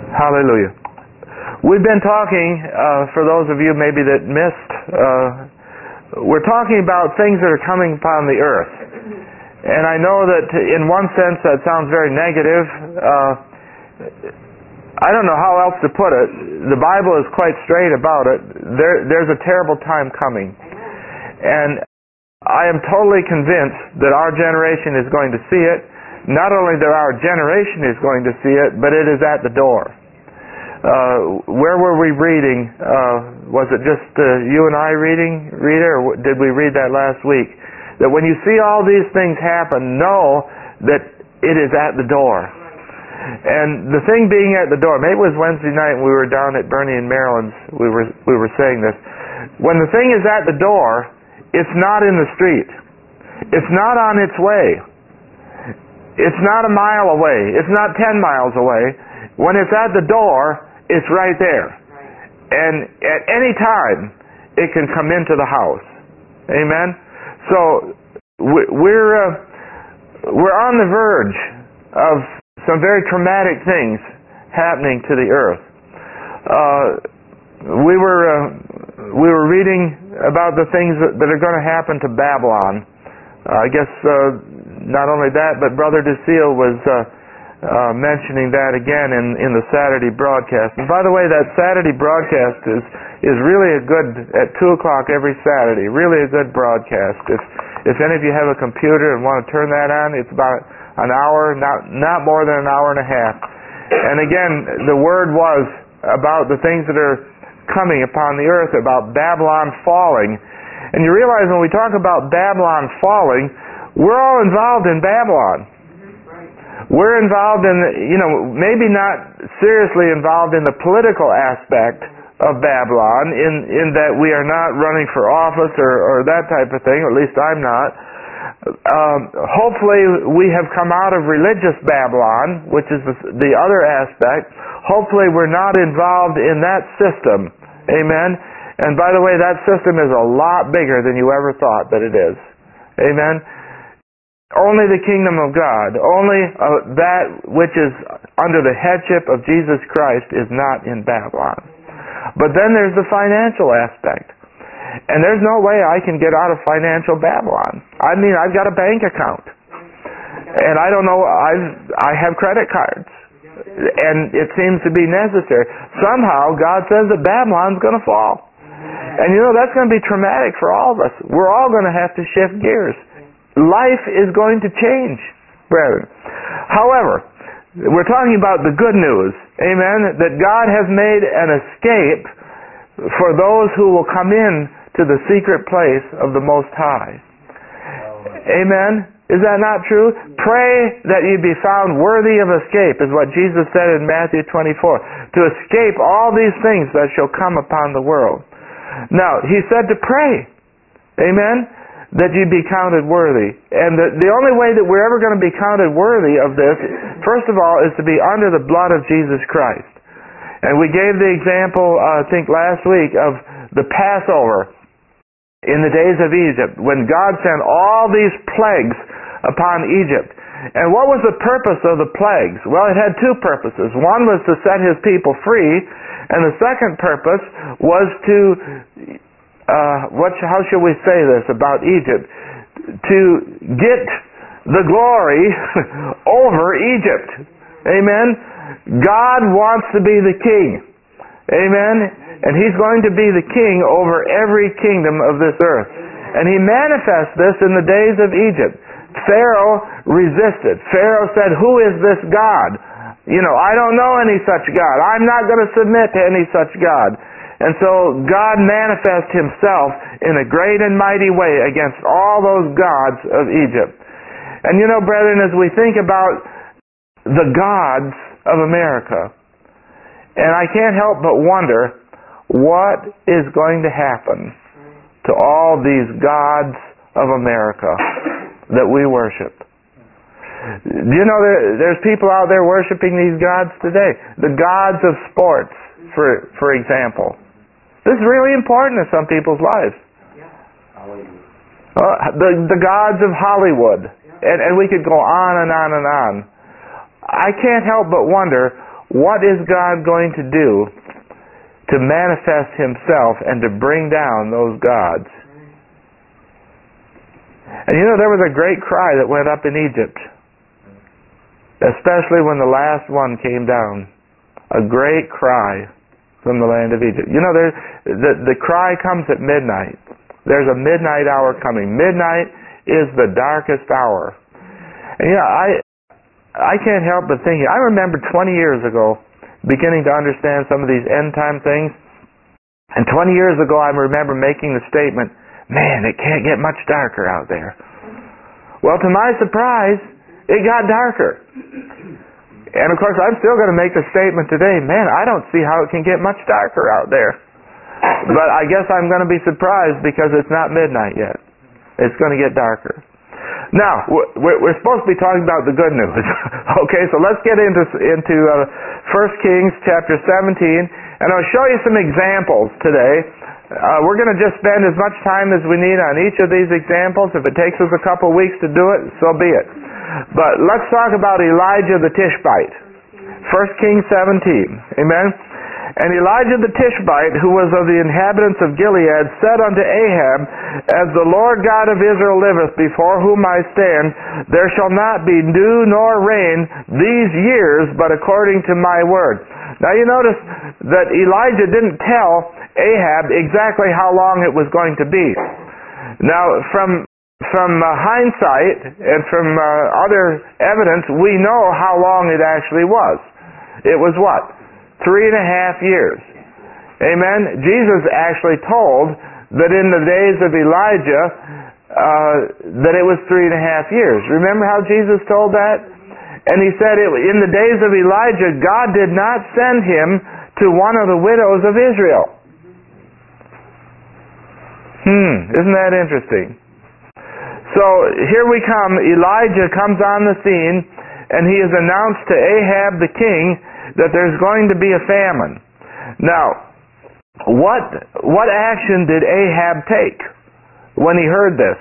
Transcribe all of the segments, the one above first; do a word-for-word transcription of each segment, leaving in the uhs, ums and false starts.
Hallelujah. We've been talking, uh, for those of you maybe that missed, uh, we're talking about things that are coming upon the earth. And I know that in one sense that sounds very negative. Uh, I don't know how else to put it. The Bible is quite straight about it. There, there's a terrible time coming. And I am totally convinced that our generation is going to see it. Not only that our generation is going to see it, but it is at the door. Uh, where were we reading? Uh, was it just uh, you and I reading, Rita, or did we read that last week? That when you see all these things happen, know that it is at the door. And the thing being at the door, maybe it was Wednesday night when we were down at Bernie and Maryland's, we were, we were saying this. When the thing is at the door, it's not in the street. It's not on its way. It's not a mile away. It's not ten miles away. When it's at the door, it's right there. And at any time, it can come into the house. Amen? So, we're, uh, we're on the verge of some very traumatic things happening to the earth. Uh, we were, uh, we were reading about the things that, that are going to happen to Babylon. Uh, I guess uh, not only that, but Brother DeSeal was uh, uh, mentioning that again in, in the Saturday broadcast. And by the way, that Saturday broadcast is is really a good, at two o'clock every Saturday, really a good broadcast. If if any of you have a computer and want to turn that on, it's about an hour, not not more than an hour and a half. And again, the word was about the things that are coming upon the earth, about Babylon falling. And you realize when we talk about Babylon falling, we're all involved in Babylon. We're involved in, you know, maybe not seriously involved in the political aspect of Babylon, in, in that we are not running for office or, or that type of thing, or at least I'm not. Um, hopefully we have come out of religious Babylon, which is the, the other aspect. Hopefully we're not involved in that system. Amen? And by the way, that system is a lot bigger than you ever thought that it is. Amen? Only the kingdom of God, only uh, that which is under the headship of Jesus Christ is not in Babylon. But then there's the financial aspect. And there's no way I can get out of financial Babylon. I mean, I've got a bank account. And I don't know, I've, I have credit cards. And it seems to be necessary. Somehow, God says that Babylon's going to fall. And you know, that's going to be traumatic for all of us. We're all going to have to shift gears. Life is going to change, brethren. However, we're talking about the good news, amen, that God has made an escape for those who will come in to the secret place of the Most High. Amen? Is that not true? Pray that you be found worthy of escape, is what Jesus said in Matthew twenty-four. To escape all these things that shall come upon the world. Now, He said to pray. Amen? That you be counted worthy. And the, the only way that we're ever going to be counted worthy of this, first of all, is to be under the blood of Jesus Christ. And we gave the example, uh, I think last week, of the Passover in the days of Egypt, when God sent all these plagues upon Egypt. And what was the purpose of the plagues? Well, it had two purposes. One was to set His people free, and the second purpose was to Uh, what, how shall we say this about Egypt? To get the glory over Egypt. Amen? God wants to be the king. Amen? And He's going to be the king over every kingdom of this earth. And He manifests this in the days of Egypt. Pharaoh resisted. Pharaoh said, "Who is this God? You know, I don't know any such God. I'm not going to submit to any such God." And so God manifests Himself in a great and mighty way against all those gods of Egypt. And you know, brethren, as we think about the gods of America, and I can't help but wonder what is going to happen to all these gods of America that we worship. Do you know there, there's people out there worshiping these gods today? The gods of sports, for for example. This is really important in some people's lives. Uh, the the gods of Hollywood, and, and we could go on and on and on. I can't help but wonder what is God going to do to manifest Himself and to bring down those gods? And you know, there was a great cry that went up in Egypt, especially when the last one came down. A great cry from the land of Egypt. You know, there, the, the cry comes at midnight. There's a midnight hour coming. Midnight is the darkest hour. And you know, I, I can't help but thinking, I remember twenty years ago beginning to understand some of these end time things. And twenty years ago I remember making the statement, man, it can't get much darker out there. Well, to my surprise, it got darker. And of course, I'm still going to make the statement today, man, I don't see how it can get much darker out there. But I guess I'm going to be surprised because it's not midnight yet. It's going to get darker. Now, we're supposed to be talking about the good news. Okay, so let's get into into uh, First Kings chapter seventeen, and I'll show you some examples today. Uh, we're going to just spend as much time as we need on each of these examples. If it takes us a couple weeks to do it, so be it. But let's talk about Elijah the Tishbite. First Kings seventeen. Amen? And Elijah the Tishbite, who was of the inhabitants of Gilead, said unto Ahab, As the Lord God of Israel liveth, before whom I stand, there shall not be dew nor rain these years, but according to my word. Now you notice that Elijah didn't tell Ahab exactly how long it was going to be. Now, from from uh, hindsight and from uh, other evidence, we know how long it actually was. It was what? Three and a half years. Amen? Jesus actually told that in the days of Elijah uh, that it was three and a half years. Remember how Jesus told that? And he said it, in the days of Elijah, God did not send him to one of the widows of Israel. Hmm, isn't that interesting? So here we come. Elijah comes on the scene, and he has announced to Ahab the king that there's going to be a famine. Now, what what action did Ahab take when he heard this?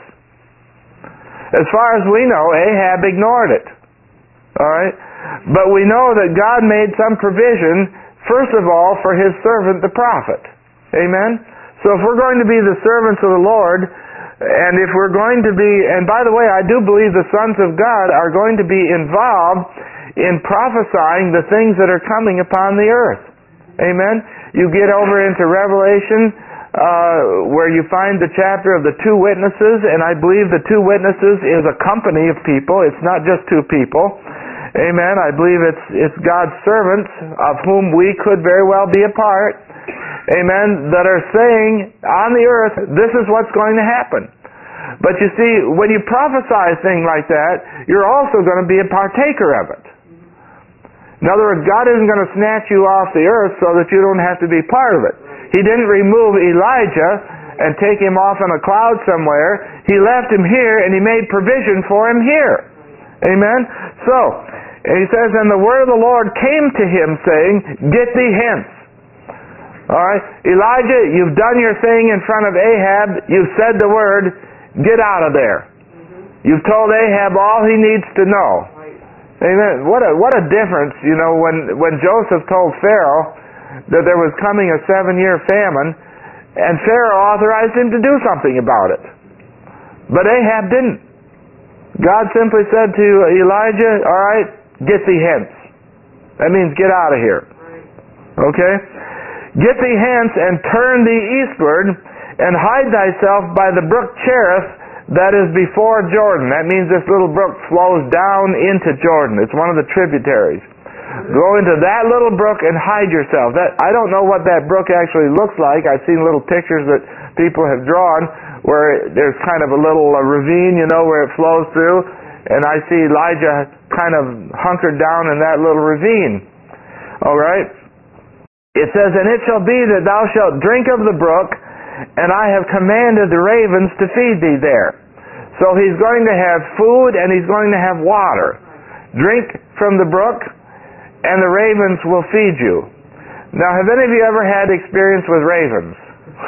As far as we know, Ahab ignored it. All right? But we know that God made some provision, first of all, for His servant, the prophet. Amen? So if we're going to be the servants of the Lord, and if we're going to be, and by the way, I do believe the sons of God are going to be involved in prophesying the things that are coming upon the earth. Amen? You get over into Revelation, uh, where you find the chapter of the two witnesses, and I believe the two witnesses is a company of people. It's not just two people. Amen? I believe it's it's God's servants, of whom we could very well be a part. Amen? That are saying on the earth, this is what's going to happen. But you see, when you prophesy a thing like that, you're also going to be a partaker of it. In other words, God isn't going to snatch you off the earth so that you don't have to be part of it. He didn't remove Elijah and take him off in a cloud somewhere. He left him here, and He made provision for him here. Amen? So, and he says, And the word of the Lord came to him, saying, Get thee hence. Alright? Elijah, you've done your thing in front of Ahab. You've said the word. Get out of there. You've told Ahab all he needs to know. Amen. What a what a difference, you know, when, when Joseph told Pharaoh that there was coming a seven-year famine, and Pharaoh authorized him to do something about it. But Ahab didn't. God simply said to Elijah, all right, get thee hence. That means get out of here. Okay? Get thee hence and turn thee eastward, and hide thyself by the brook Cherith, that is before Jordan. That means this little brook flows down into Jordan. It's one of the tributaries. Go into that little brook and hide yourself. That I don't know what that brook actually looks like. I've seen little pictures that people have drawn where there's kind of a little uh, ravine, you know, where it flows through. And I see Elijah kind of hunkered down in that little ravine. All right? It says, And it shall be that thou shalt drink of the brook, and I have commanded the ravens to feed thee there. So he's going to have food and he's going to have water. Drink from the brook, and the ravens will feed you. Now, have any of you ever had experience with ravens?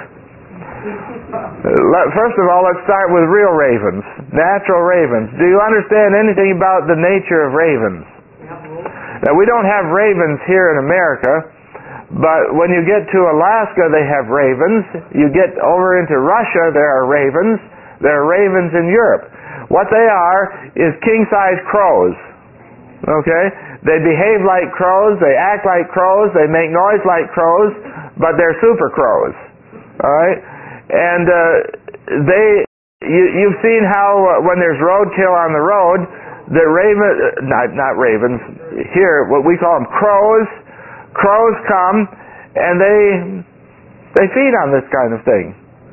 First of all, let's start with real ravens, natural ravens. Do you understand anything about the nature of ravens? Now, we don't have ravens here in America, but when you get to Alaska, they have ravens. You get over into Russia, there are ravens. There are ravens in Europe. What they are is king-size crows. Okay? They behave like crows, they act like crows, they make noise like crows, but they're super crows. Alright? And uh, they, you, you've seen how uh, when there's roadkill on the road, the raven, not, not ravens, here, what we call them crows, crows come and they, they feed on this kind of thing.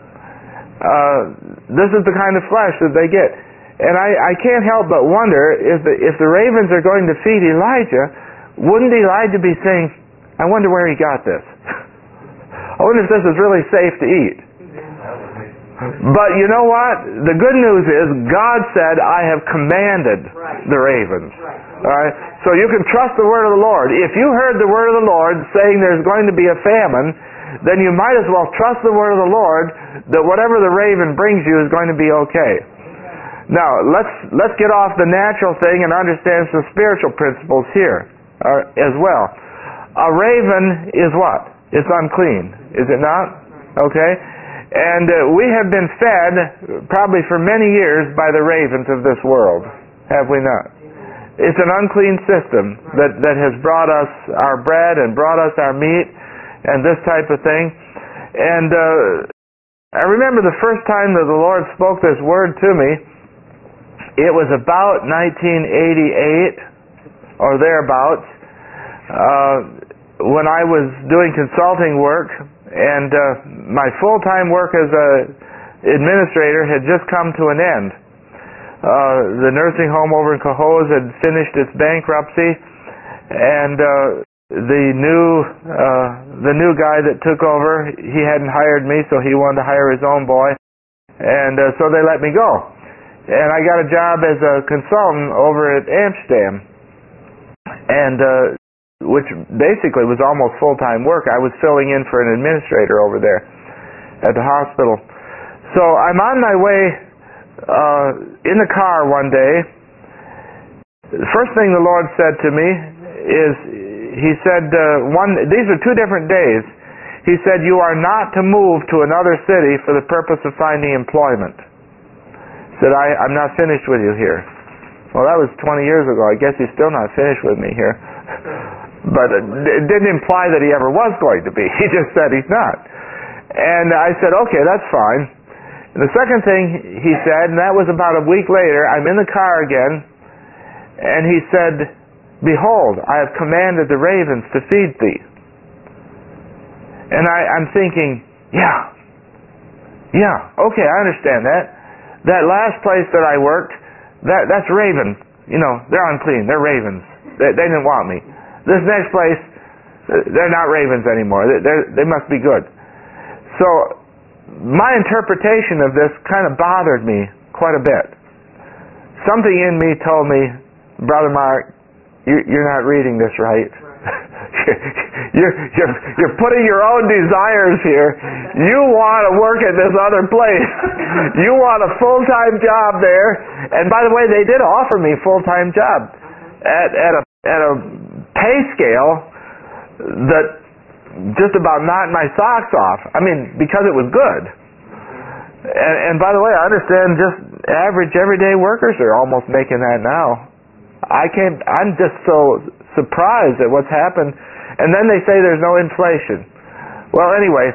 Uh, this is the kind of flesh that they get. And I, I can't help but wonder if the, if the ravens are going to feed Elijah, wouldn't Elijah be saying, I wonder where he got this? I wonder if this is really safe to eat. But you know what? The good news is God said, I have commanded the ravens. All right? So you can trust the word of the Lord. If you heard the word of the Lord saying there's going to be a famine, then you might as well trust the word of the Lord that whatever the raven brings you is going to be okay. Now, let's let's get off the natural thing and understand some spiritual principles here uh, as well. A raven is what? It's unclean, is it not? Okay? And uh, we have been fed, probably for many years, by the ravens of this world, have we not? It's an unclean system that, that has brought us our bread and brought us our meat and this type of thing. And uh, I remember the first time that the Lord spoke this word to me. It was about nineteen eighty-eight or thereabouts uh, when I was doing consulting work, and uh, my full-time work as a administrator had just come to an end. Uh, the nursing home over in Cohoes had finished its bankruptcy, and uh, the new uh, the new guy that took over, he hadn't hired me, so he wanted to hire his own boy, and uh, so they let me go. And I got a job as a consultant over at Amsterdam, and uh, which basically was almost full-time work. I was filling in for an administrator over there at the hospital. So I'm on my way uh, in the car one day. The first thing the Lord said to me is, He said, uh, one. These are two different days. He said, you are not to move to another city for the purpose of finding employment. Said, I, I'm not finished with you here. Well, that was twenty years ago. I guess he's still not finished with me here. But it didn't imply that he ever was going to be. He just said he's not. And I said, okay, that's fine. And the second thing he said, and that was about a week later, I'm in the car again, and he said, behold, I have commanded the ravens to feed thee. And I, I'm thinking, yeah, yeah, okay, I understand that. That last place that I worked, that that's raven. You know, they're unclean. They're ravens. They, they didn't want me. This next place, they're not ravens anymore. They they must be good. So my interpretation of this kind of bothered me quite a bit. Something in me told me, Brother Mark, you, you're not reading this right. You're, you're, you're putting your own desires here. You want to work at this other place. You want a full-time job there. And by the way, they did offer me a full-time job at, at, a, at a pay scale that just about knocked my socks off. I mean, because it was good. And, and by the way, I understand just average everyday workers are almost making that now. I can't, I'm just so surprised at what's happened. And then they say there's no inflation. Well, anyway,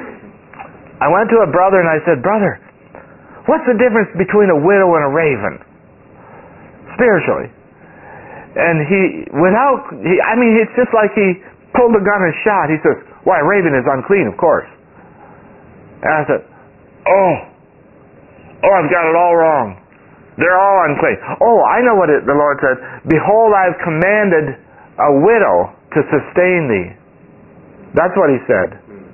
I went to a brother and I said, brother, what's the difference between a widow and a raven? Spiritually. And he, without, he, I mean, it's just like he pulled a gun and shot. He says, why, a raven is unclean, of course. And I said, oh, oh, I've got it all wrong. They're all unclean. Oh, I know what it, the Lord said. Behold, I've commanded a widow to sustain thee. That's what he said.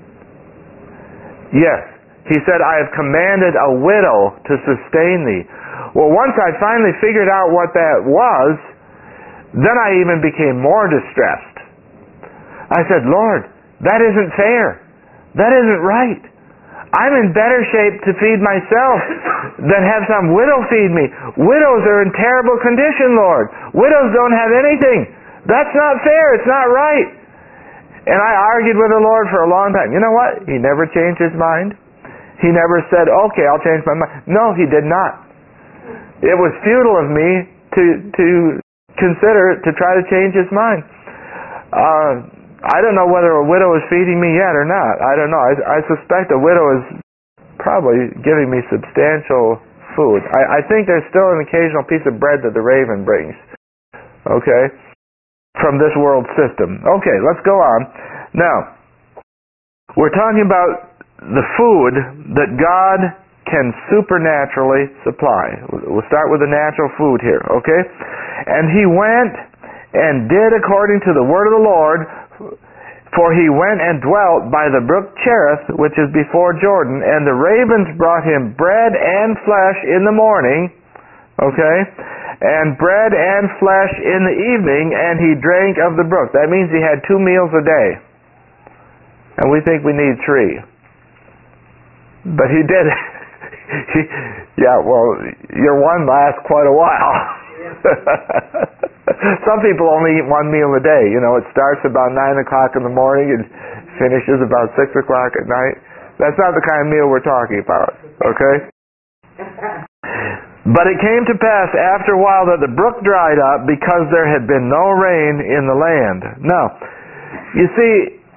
Yes. He said, I have commanded a widow to sustain thee. Well, once I finally figured out what that was, then I even became more distressed. I said, Lord, that isn't fair. That isn't right. I'm in better shape to feed myself than have some widow feed me. Widows are in terrible condition, Lord. Widows don't have anything. That's not fair. It's not right. And I argued with the Lord for a long time. You know what? He never changed his mind. He never said, okay, I'll change my mind. No, he did not. It was futile of me to to consider, to try to change his mind. Uh, I don't know whether a widow is feeding me yet or not. I don't know. I, I suspect a widow is probably giving me substantial food. I, I think there's still an occasional piece of bread that the raven brings. Okay? From this world system. Okay, let's go on. Now, we're talking about the food that God can supernaturally supply. We'll start with the natural food here, okay? And he went and did according to the word of the Lord, for he went and dwelt by the brook Cherith, which is before Jordan, and the ravens brought him bread and flesh in the morning, okay, and bread and flesh in the evening, and he drank of the brook. That means he had two meals a day. And we think we need three. But he did it. he, yeah, well, your one lasts quite a while. Some people only eat one meal a day. You know, it starts about nine o'clock in the morning and finishes about six o'clock at night. That's not the kind of meal we're talking about, okay? But it came to pass after a while that the brook dried up because there had been no rain in the land. Now, you see,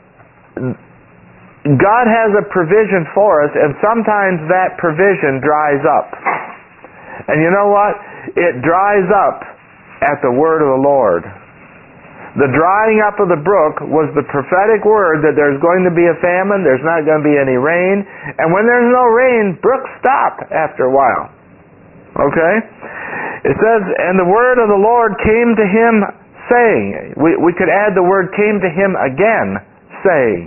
God has a provision for us, and sometimes that provision dries up. And you know what? It dries up at the word of the Lord. The drying up of the brook was the prophetic word that there's going to be a famine, there's not going to be any rain, and when there's no rain, brooks stop after a while. Okay? It says, and the word of the Lord came to him saying, we, we could add the word came to him again, saying,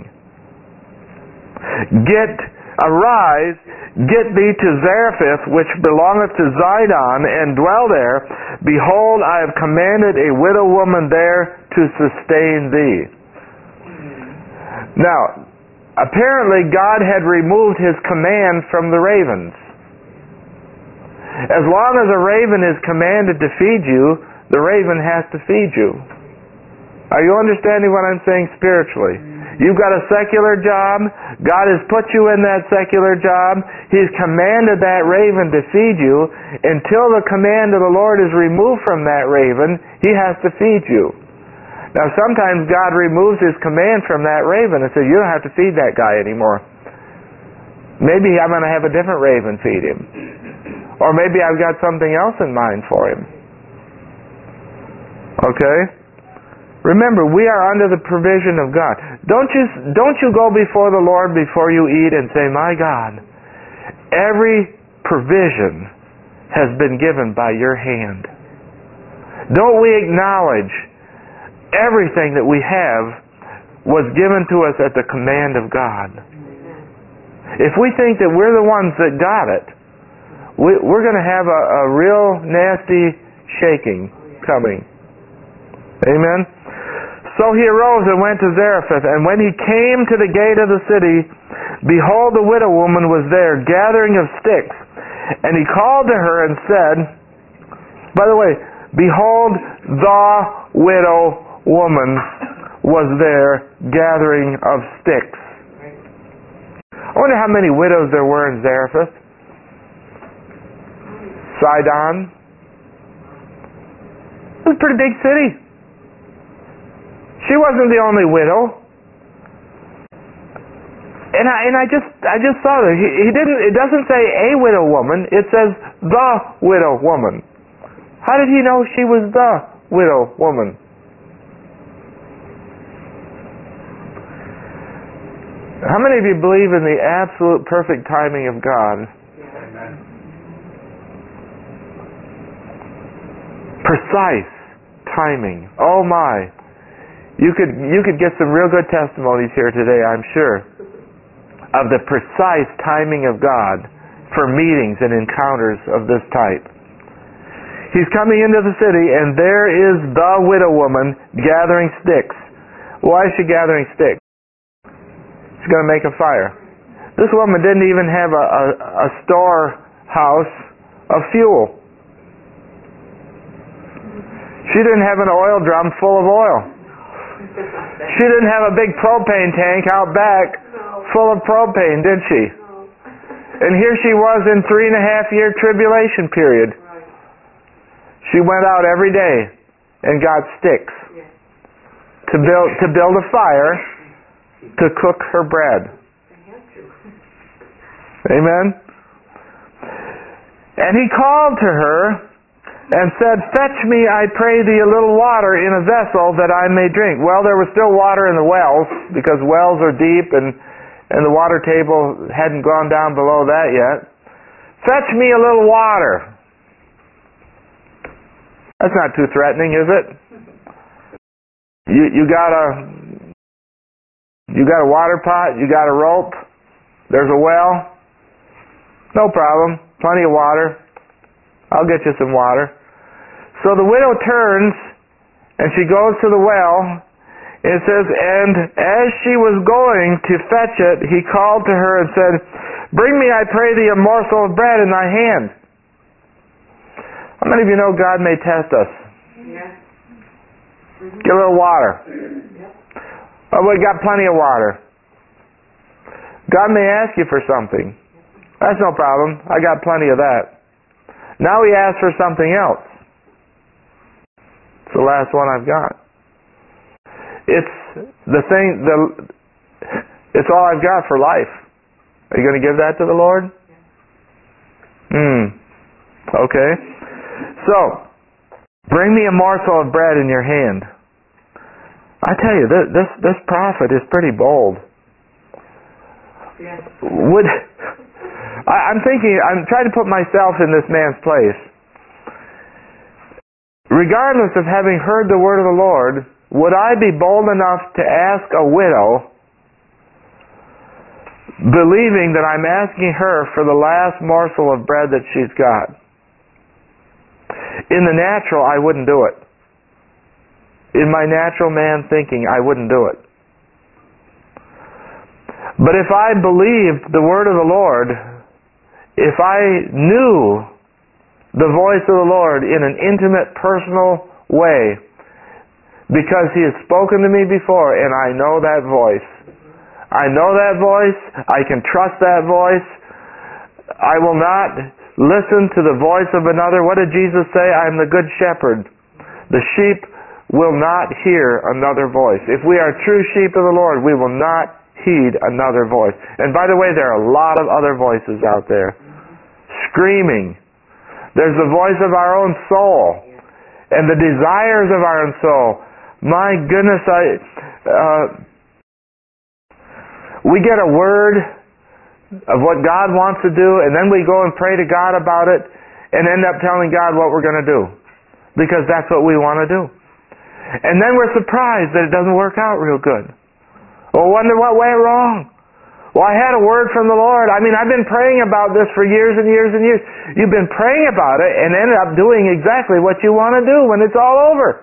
Get, arise, get thee to Zarephath, which belongeth to Zidon, and dwell there. Behold, I have commanded a widow woman there to sustain thee. Now, apparently God had removed his command from the ravens. As long as a raven is commanded to feed you, the raven has to feed you. Are you understanding what I'm saying spiritually? You've got a secular job. God has put you in that secular job. He's commanded that raven to feed you. Until the command of the Lord is removed from that raven, he has to feed you. Now sometimes God removes his command from that raven and says, you don't have to feed that guy anymore. Maybe I'm going to have a different raven feed him. Or maybe I've got something else in mind for him. Okay? Remember, we are under the provision of God. Don't you, don't you go before the Lord before you eat and say, my God, every provision has been given by your hand. Don't we acknowledge everything that we have was given to us at the command of God? If we think that we're the ones that got it, we, we're going to have a, a real nasty shaking coming. Amen? So he arose and went to Zarephath, and when he came to the gate of the city, behold, the widow woman was there, gathering of sticks. And he called to her and said, by the way, behold, the widow woman was there, gathering of sticks. I wonder how many widows there were in Zarephath. Sidon. It was a pretty big city. She wasn't the only widow. And I and I just I just saw that he, he didn't it doesn't say a widow woman, it says the widow woman. How did he know she was the widow woman? How many of you believe in the absolute perfect timing of God? Amen. Precise timing. Oh my. You could you could get some real good testimonies here today, I'm sure, of the precise timing of God for meetings and encounters of this type. He's coming into the city, and there is the widow woman gathering sticks. Why is she gathering sticks? She's going to make a fire. This woman didn't even have a, a, a storehouse of fuel. She didn't have an oil drum full of oil. She didn't have a big propane tank out back full of propane, did she? And here she was in three and a half year tribulation period. She went out every day and got sticks to build to build a fire to cook her bread. Amen? And he called to her and said, "Fetch me, I pray thee, a little water in a vessel that I may drink." Well, there was still water in the wells, because wells are deep and, and the water table hadn't gone down below that yet. "Fetch me a little water." That's not too threatening, is it? You you got a you got a water pot, you got a rope, there's a well. No problem. Plenty of water. I'll get you some water. So the widow turns and she goes to the well. It says, "And as she was going to fetch it, he called to her and said, Bring me, I pray thee, a morsel of bread in thy hand." How many of you know God may test us? Yeah. Mm-hmm. Get a little water. Yep. Oh, we got plenty of water. God may ask you for something. That's no problem. I got plenty of that. Now he asks for something else. It's the last one I've got. It's the thing, the, it's all I've got for life. Are you going to give that to the Lord? Hmm. Okay. So, bring me a morsel of bread in your hand. I tell you, this this, this prophet is pretty bold. Yeah. Would I, I'm thinking, I'm trying to put myself in this man's place. Regardless of having heard the word of the Lord, would I be bold enough to ask a widow, believing that I'm asking her for the last morsel of bread that she's got? In the natural, I wouldn't do it. In my natural man thinking, I wouldn't do it. But if I believed the word of the Lord, if I knew the voice of the Lord in an intimate, personal way, because he has spoken to me before and I know that voice, I know that voice, I can trust that voice, I will not listen to the voice of another. What did Jesus say? I am the good shepherd. The sheep will not hear another voice. If we are true sheep of the Lord, we will not heed another voice. And by the way, there are a lot of other voices out there screaming. There's the voice of our own soul and the desires of our own soul. My goodness, I uh, we get a word of what God wants to do, and then we go and pray to God about it and end up telling God what we're going to do because that's what we want to do. And then we're surprised that it doesn't work out real good. Well, wonder what went wrong. Well, I had a word from the Lord. I mean, I've been praying about this for years and years and years. You've been praying about it and ended up doing exactly what you want to do when it's all over.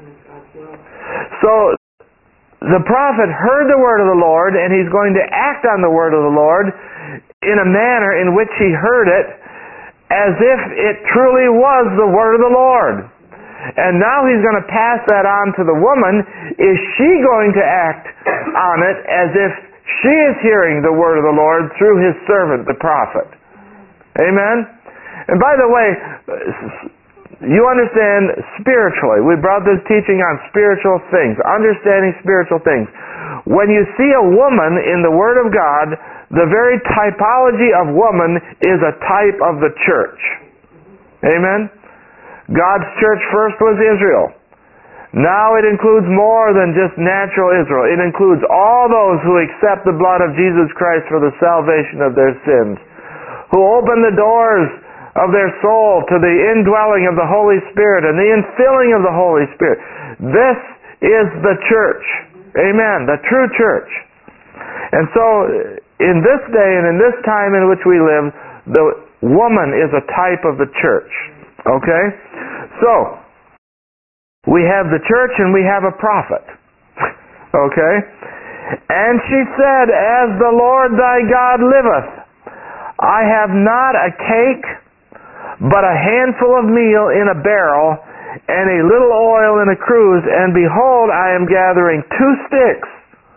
So the prophet heard the word of the Lord, and he's going to act on the word of the Lord in a manner in which he heard it as if it truly was the word of the Lord. And now he's going to pass that on to the woman. Is she going to act on it as if she is hearing the word of the Lord through his servant, the prophet? Amen? And by the way, you understand spiritually. We brought this teaching on spiritual things, understanding spiritual things. When you see a woman in the Word of God, the very typology of woman is a type of the church. Amen? God's church first was Israel. Now it includes more than just natural Israel. It includes all those who accept the blood of Jesus Christ for the salvation of their sins, who open the doors of their soul to the indwelling of the Holy Spirit and the infilling of the Holy Spirit. This is the church. Amen. The true church. And so, in this day and in this time in which we live, the woman is a type of the church. Okay? So, we have the church and we have a prophet. Okay? And she said, As the Lord thy God liveth, I have not a cake, but a handful of meal in a barrel, and a little oil in a cruse, and behold, I am gathering two sticks.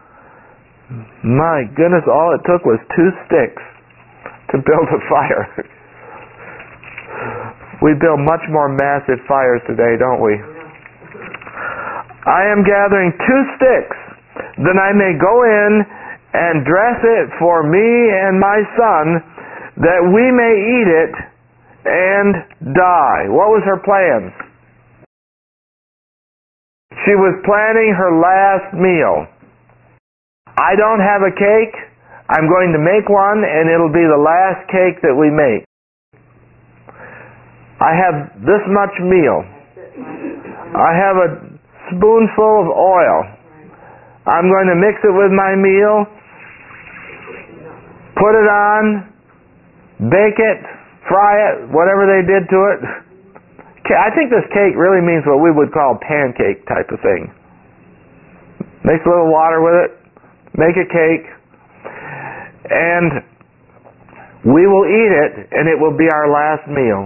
My goodness, all it took was two sticks to build a fire. We build much more massive fires today, don't we? I am gathering two sticks, then I may go in and dress it for me and my son, that we may eat it and die. What was her plan? She was planning her last meal. I don't have a cake. I'm going to make one, and it'll be the last cake that we make. I have this much meal. I have a spoonful of oil. I'm going to mix it with my meal, put it on, bake it, fry it, whatever they did to it. I think this cake really means what we would call pancake type of thing. Mix a little water with it, make a cake, and we will eat it, and it will be our last meal.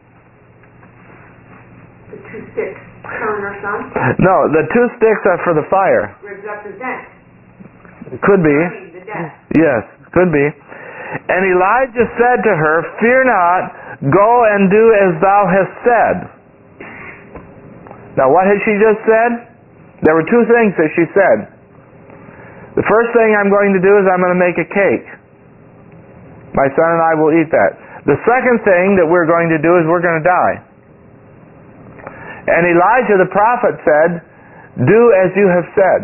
The two sticks, son or son? No, the two sticks are for the fire. Represent. Could be. The death. Yes, could be. And Elijah said to her, fear not, go and do as thou hast said. Now what had she just said? There were two things that she said. The first thing I'm going to do is I'm going to make a cake. My son and I will eat that. The second thing that we're going to do is we're going to die. And Elijah the prophet said, do as you have said.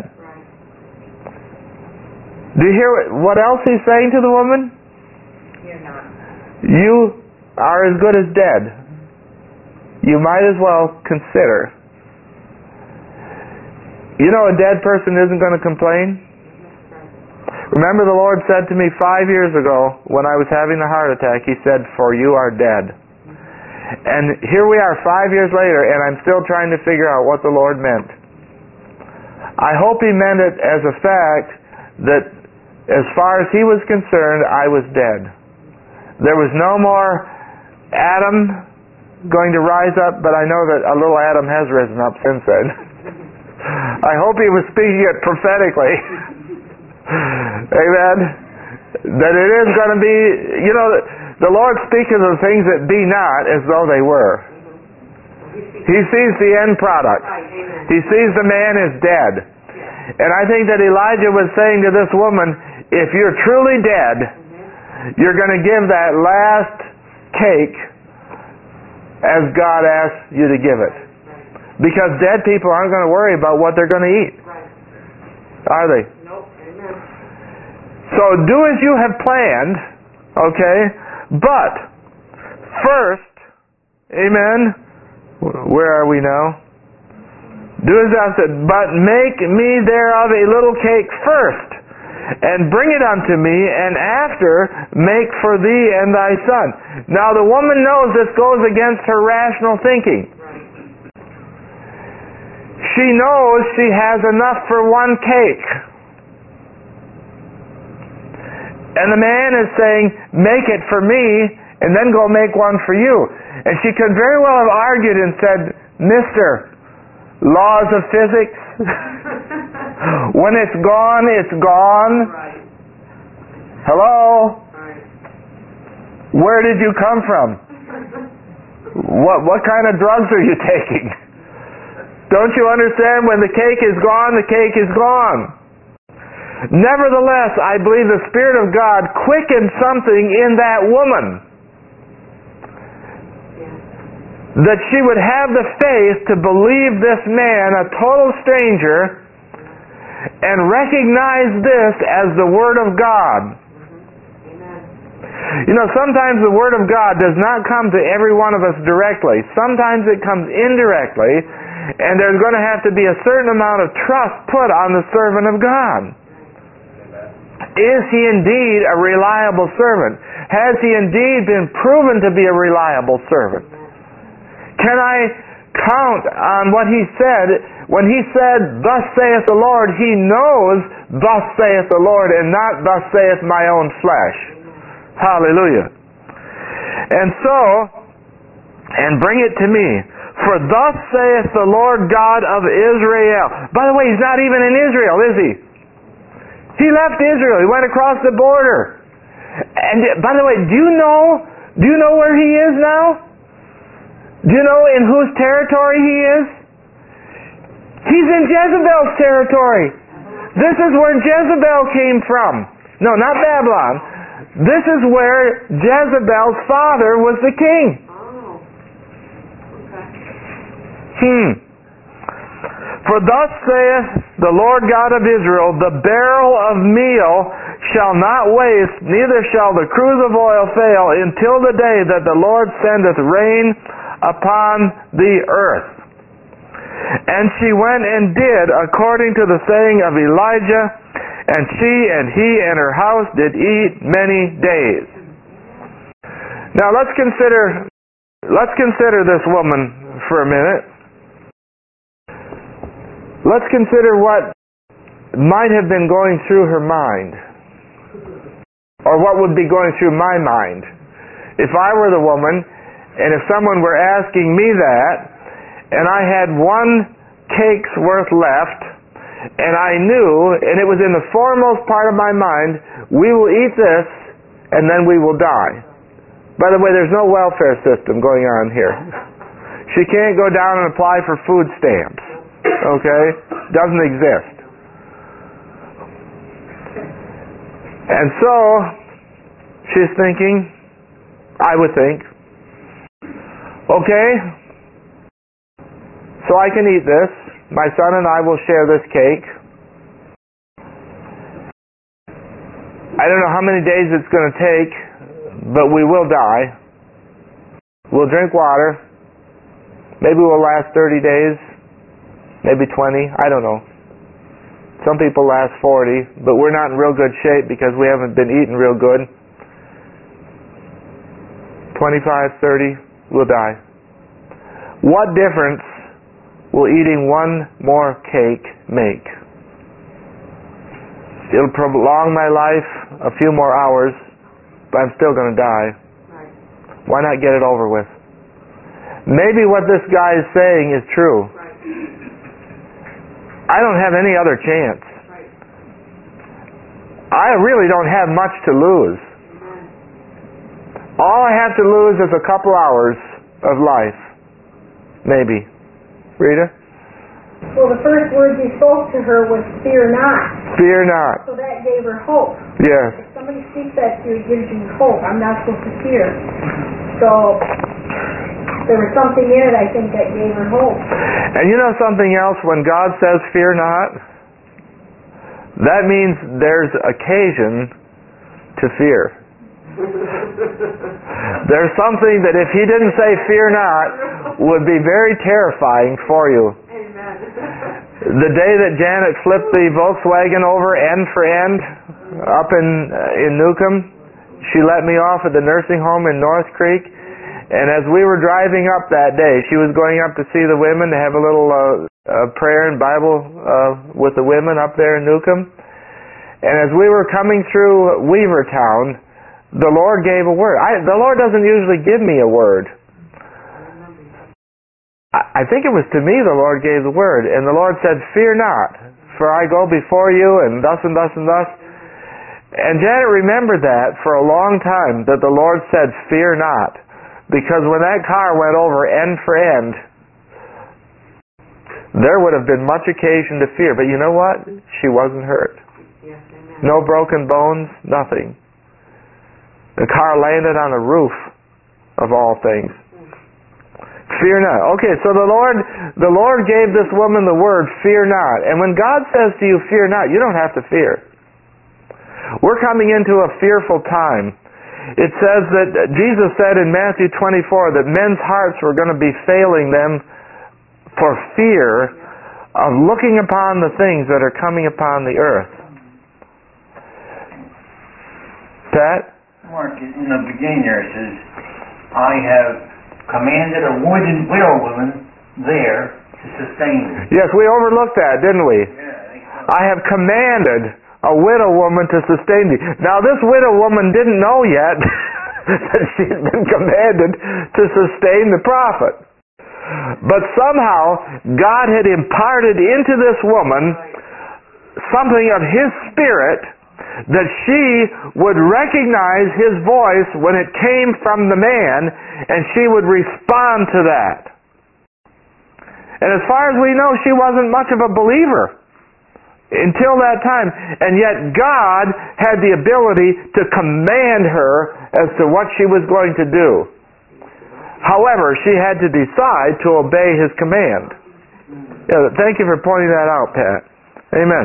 Do you hear what else he's saying to the woman? You're not. You are as good as dead. You might as well consider. You know, a dead person isn't going to complain. Remember, the Lord said to me five years ago when I was having the heart attack, He said, for you are dead. And here we are five years later, and I'm still trying to figure out what the Lord meant. I hope He meant it as a fact that as far as He was concerned, I was dead. There was no more Adam going to rise up, but I know that a little Adam has risen up since then. I hope He was speaking it prophetically. Amen. That it is going to be, you know, the Lord speaks of the things that be not as though they were. He sees the end product. He sees the man is dead. And I think that Elijah was saying to this woman, if you're truly dead, you're going to give that last cake as God asks you to give it. Because dead people aren't going to worry about what they're going to eat. Are they? Nope. Amen. So do as you have planned, okay? But first, amen, where are we now? Do as thou said, but make me thereof a little cake first, and bring it unto me, and after make for thee and thy son. Now the woman knows this goes against her rational thinking. She knows she has enough for one cake. And the man is saying, make it for me, and then go make one for you. And she could very well have argued and said, Mister, laws of physics, when it's gone, it's gone. Right. Hello? Right. Where did you come from? What what kind of drugs are you taking? Don't you understand? When the cake is gone, the cake is gone. Nevertheless, I believe the Spirit of God quickened something in that woman. That she would have the faith to believe this man, a total stranger, and recognize this as the Word of God. You know, sometimes the Word of God does not come to every one of us directly. Sometimes it comes indirectly, and there's going to have to be a certain amount of trust put on the servant of God. Is he indeed a reliable servant? Has he indeed been proven to be a reliable servant? Can I count on what he said? When he said, thus saith the Lord, he knows, thus saith the Lord, and not thus saith my own flesh. Hallelujah. And so, and bring it to me. For thus saith the Lord God of Israel. By the way, he's not even in Israel, is he? He left Israel. He went across the border. And by the way, do you know, do you know where he is now? Do you know in whose territory he is? He's in Jezebel's territory. This is where Jezebel came from. No, not Babylon. This is where Jezebel's father was the king. Oh. Okay. Hmm. For thus saith the Lord God of Israel, the barrel of meal shall not waste, neither shall the cruse of oil fail, until the day that the Lord sendeth rain upon the earth. And she went and did according to the saying of Elijah, and she and he and her house did eat many days. Now let's consider let's consider this woman for a minute. Let's consider what might have been going through her mind, or what would be going through my mind if I were the woman, and if someone were asking me that, and I had one cake's worth left, and I knew, and it was in the foremost part of my mind, we will eat this, and then we will die. By the way, there's no welfare system going on here. She can't go down and apply for food stamps. Okay? Doesn't exist. And so, she's thinking, I would think, okay, so I can eat this. My son and I will share this cake. I don't know how many days it's going to take, but we will die. We'll drink water. Maybe we'll last thirty days, maybe twenty, I don't know. Some people last forty, but we're not in real good shape because we haven't been eating real good. twenty-five, thirty, we'll die. What difference will eating one more cake make? It'll prolong my life a few more hours, but I'm still going to die. Right. Why not get it over with? Maybe what this guy is saying is true. Right. I don't have any other chance. Right. I really don't have much to lose. Amen. All I have to lose is a couple hours of life. Maybe. Rita? Well, the first words he spoke to her was, fear not. Fear not. So that gave her hope. Yes. If somebody speaks that to you, it gives you hope. I'm not supposed to fear. So there was something in it, I think, that gave her hope. And you know something else? When God says fear not, that means there's occasion to fear. There's something that if he didn't say fear not would be very terrifying for you. Amen. The day that Janet flipped the Volkswagen over end for end up in uh, in Newcomb, she let me off at the nursing home in North Creek, and as we were driving up that day, she was going up to see the women to have a little uh, uh, prayer and Bible uh, with the women up there in Newcomb. And as we were coming through Weavertown, the Lord gave a word. I, the Lord doesn't usually give me a word. I, I think it was to me the Lord gave the word. And the Lord said, fear not, for I go before you, and thus and thus and thus. And Janet remembered that for a long time, that the Lord said, fear not. Because when that car went over end for end, there would have been much occasion to fear. But you know what? She wasn't hurt. Yes, amen. No broken bones, nothing. The car landed on the roof, of all things. Fear not. Okay, so the Lord the Lord gave this woman the word, fear not. And when God says to you, fear not, you don't have to fear. We're coming into a fearful time. It says that Jesus said in Matthew twenty-four that men's hearts were going to be failing them for fear of looking upon the things that are coming upon the earth. Pat? Mark, in the beginning there it says, I have commanded a wooden widow woman there to sustain you. Yes, we overlooked that, didn't we? Yeah, I think so. I have commanded a widow woman to sustain thee. Now this widow woman didn't know yet that she'd been commanded to sustain the prophet. But somehow, God had imparted into this woman something of His Spirit that she would recognize His voice when it came from the man, and she would respond to that. And as far as we know, she wasn't much of a believer until that time. And yet God had the ability to command her as to what she was going to do. However, she had to decide to obey His command. Yeah, thank you for pointing that out, Pat. Amen.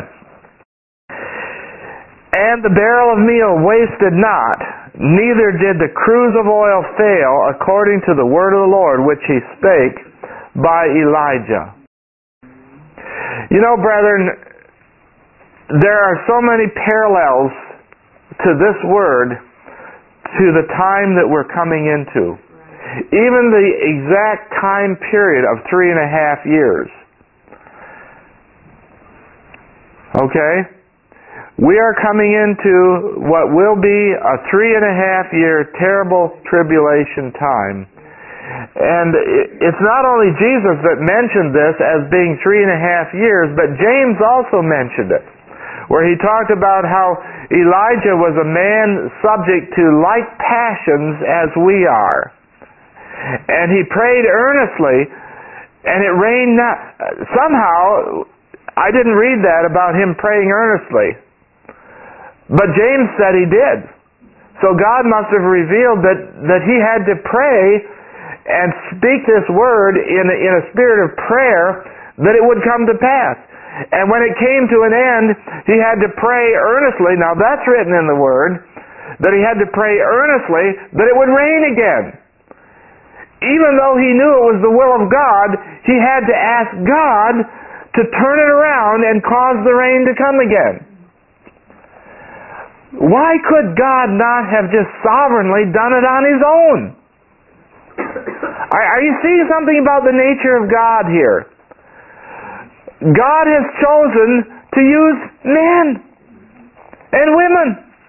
And the barrel of meal wasted not, neither did the cruse of oil fail, according to the word of the Lord, which He spake by Elijah. You know, brethren, there are so many parallels to this word to the time that we're coming into. Even the exact time period of three and a half years. Okay? We are coming into what will be a three and a half year terrible tribulation time. And it's not only Jesus that mentioned this as being three and a half years, but James also mentioned it, where he talked about how Elijah was a man subject to like passions as we are. And he prayed earnestly, and it rained not. Somehow, I didn't read that about him praying earnestly. But James said he did. So God must have revealed that, that he had to pray and speak this word in, in a spirit of prayer that it would come to pass. And when it came to an end, he had to pray earnestly. Now that's written in the word, that he had to pray earnestly that it would rain again. Even though he knew it was the will of God, he had to ask God to turn it around and cause the rain to come again. Why could God not have just sovereignly done it on His own? Are, are you seeing something about the nature of God here? God has chosen to use men and women.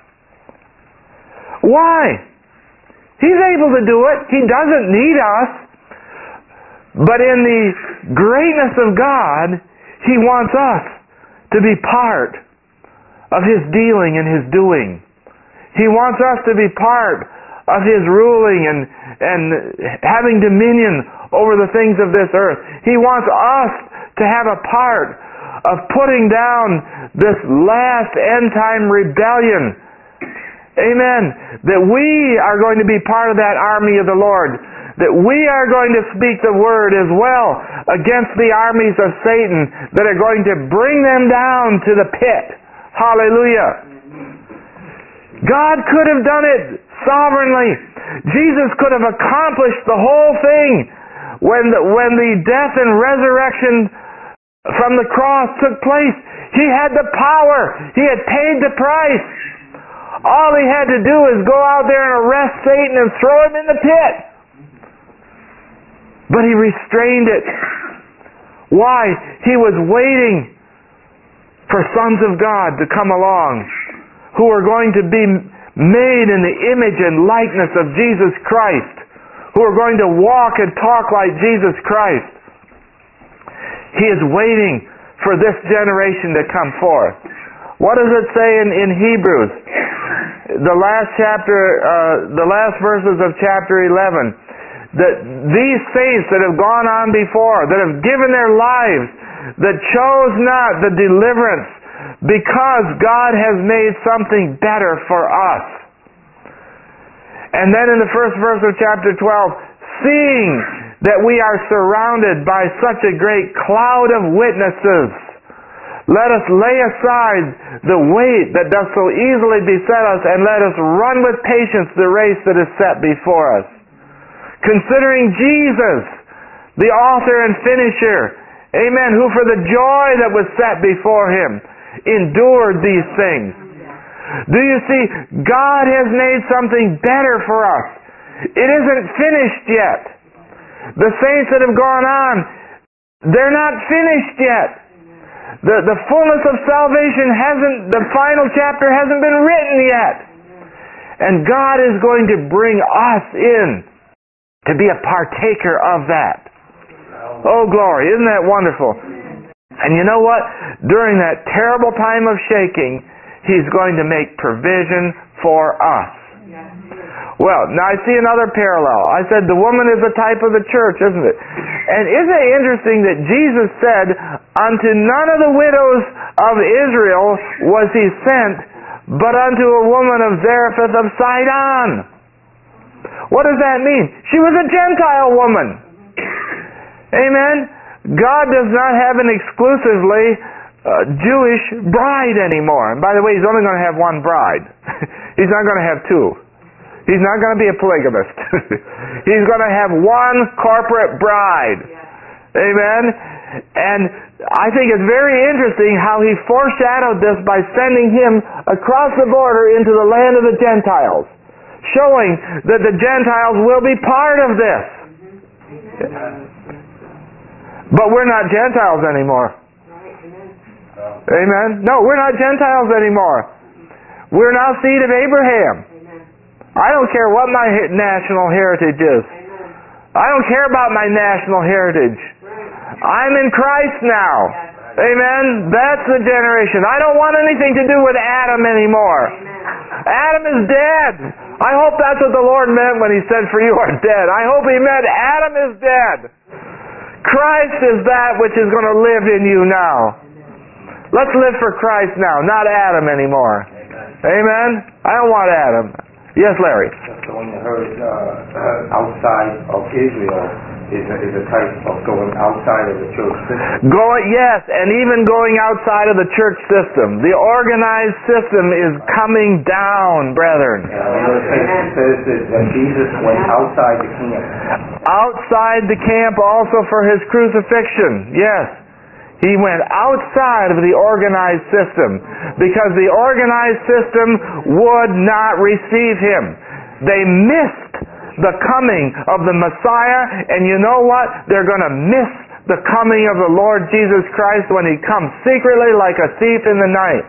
Why? He's able to do it. He doesn't need us. But in the greatness of God, He wants us to be part of His dealing and His doing. He wants us to be part of His ruling and, and having dominion over the things of this earth. He wants us to have a part of putting down this last end-time rebellion. Amen. That we are going to be part of that army of the Lord. That we are going to speak the word as well against the armies of Satan that are going to bring them down to the pit. Hallelujah. God could have done it sovereignly. Jesus could have accomplished the whole thing when the, when the death and resurrection from the cross took place. He had the power. He had paid the price. All He had to do is go out there and arrest Satan and throw him in the pit. But He restrained it. Why? He was waiting for sons of God to come along who are going to be made in the image and likeness of Jesus Christ, who are going to walk and talk like Jesus Christ. He is waiting for this generation to come forth. What does it say in, in Hebrews? The last chapter, uh, the last verses of chapter eleven, that these saints that have gone on before, that have given their lives, that chose not the deliverance, because God has made something better for us. And then in the first verse of chapter twelve, seeing that we are surrounded by such a great cloud of witnesses, let us lay aside the weight that does so easily beset us, and let us run with patience the race that is set before us. Considering Jesus, the author and finisher, amen, who for the joy that was set before Him endured these things. Do you see, God has made something better for us. It isn't finished yet. The saints that have gone on, they're not finished yet. The, the fullness of salvation hasn't, the final chapter hasn't been written yet. And God is going to bring us in to be a partaker of that. Oh, glory. Isn't that wonderful? And you know what? During that terrible time of shaking, He's going to make provision for us. Well, now I see another parallel. I said the woman is a type of the church, isn't it? And isn't it interesting that Jesus said, unto none of the widows of Israel was He sent, but unto a woman of Zarephath of Sidon. What does that mean? She was a Gentile woman. Amen? God does not have an exclusively uh, Jewish bride anymore. And by the way, He's only going to have one bride. He's not going to have two. He's not going to be a polygamist. He's going to have one corporate bride. Amen? And I think it's very interesting how He foreshadowed this by sending Him across the border into the land of the Gentiles, showing that the Gentiles will be part of this. But we're not Gentiles anymore. Amen? No, we're not Gentiles anymore. We're now seed of Abraham. I don't care what my national heritage is. I don't care about my national heritage. I'm in Christ now. Amen? That's the generation. I don't want anything to do with Adam anymore. Adam is dead. I hope that's what the Lord meant when He said, for you are dead. I hope He meant Adam is dead. Christ is that which is going to live in you now. Let's live for Christ now, not Adam anymore. Amen? I don't want Adam. Yes, Larry. So when you heard uh, outside of Israel is a, is a type of going outside of the church system. Going, yes, and even going outside of the church system. The organized system is coming down, brethren. Yeah, it says that Jesus went outside the camp. Outside the camp also for His crucifixion. Yes. He went outside of the organized system because the organized system would not receive Him. They missed the coming of the Messiah, and you know what? They're going to miss the coming of the Lord Jesus Christ when He comes secretly like a thief in the night.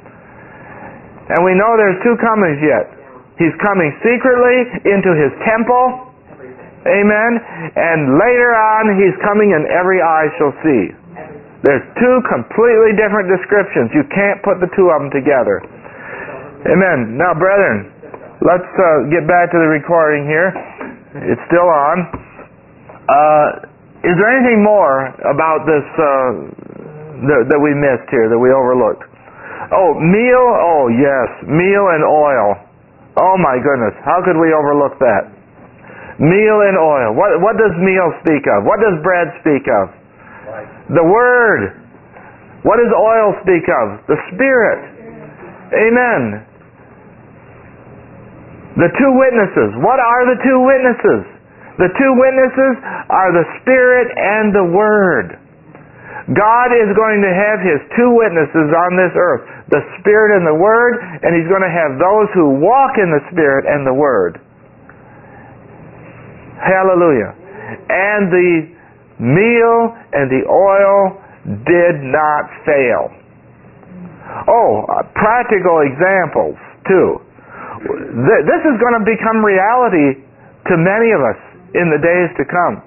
And we know there's two comings yet. He's coming secretly into His temple. Amen. And later on, He's coming and every eye shall see. There's two completely different descriptions. You can't put the two of them together. Amen. Now, brethren, let's uh, get back to the recording here. It's still on. Uh, is there anything more about this uh, that, that we missed here, that we overlooked? Oh, meal. Oh, yes. Meal and oil. Oh, my goodness. How could we overlook that? Meal and oil. What, what does meal speak of? What does bread speak of? The Word. What does oil speak of? The Spirit. Amen. The two witnesses. What are the two witnesses? The two witnesses are the Spirit and the Word. God is going to have His two witnesses on this earth, the Spirit and the Word, and He's going to have those who walk in the Spirit and the Word. Hallelujah. And the meal and the oil did not fail. Oh, uh, practical examples too. Th- this is going to become reality to many of us in the days to come.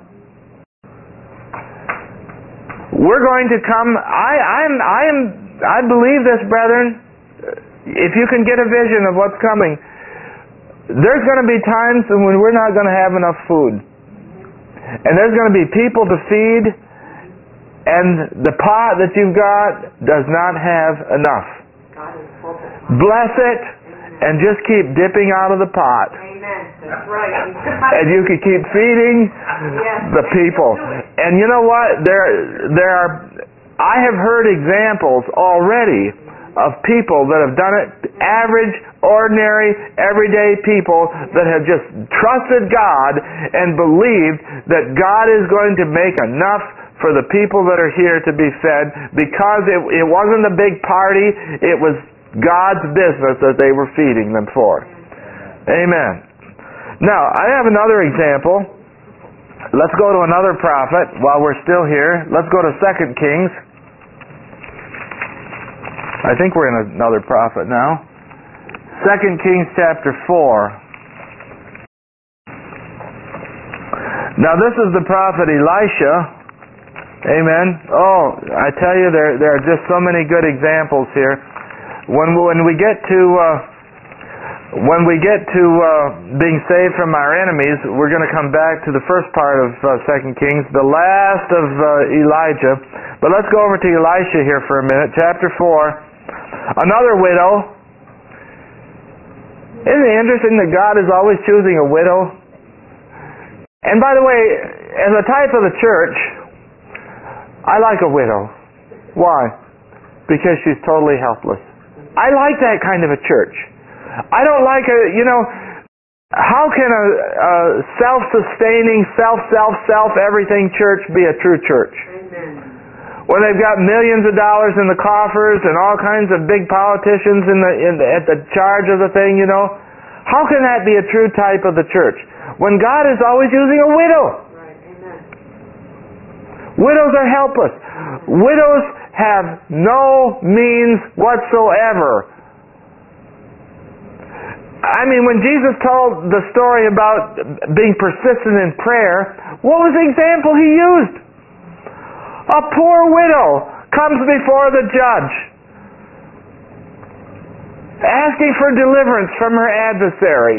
We're going to come. I, I'm. I am. I believe this, brethren. If you can get a vision of what's coming, there's going to be times when we're not going to have enough food. And there's going to be people to feed, and the pot that you've got does not have enough. Bless it, and just keep dipping out of the pot. Amen. That's right. And you can keep feeding the people. And you know what? There, there are. I have heard examples already of people that have done it, average, ordinary, everyday people that have just trusted God and believed that God is going to make enough for the people that are here to be fed, because it, it wasn't a big party, it was God's business that they were feeding them for. Amen. Now, I have another example. Let's go to another prophet while we're still here. Let's go to Second Kings. I think we're in another prophet now. Second Kings chapter four. Now this is the prophet Elisha. Amen. Oh, I tell you, there there are just so many good examples here. When when we get to uh, when we get to uh, being saved from our enemies, we're going to come back to the first part of uh, Second Kings, the last of uh, Elijah. But let's go over to Elisha here for a minute. Chapter four. Another widow. Isn't it interesting that God is always choosing a widow? And by the way, as a type of the church, I like a widow. Why? Because she's totally helpless. I like that kind of a church. I don't like a, you know, how can a, a self-sustaining, self, self, self, everything church be a true church? Amen. When they've got millions of dollars in the coffers and all kinds of big politicians in the, in the at the charge of the thing, you know, how can that be a true type of the church? When God is always using a widow. Right. Amen. Widows are helpless. Widows have no means whatsoever. I mean, when Jesus told the story about being persistent in prayer, what was the example he used? A poor widow comes before the judge, asking for deliverance from her adversary.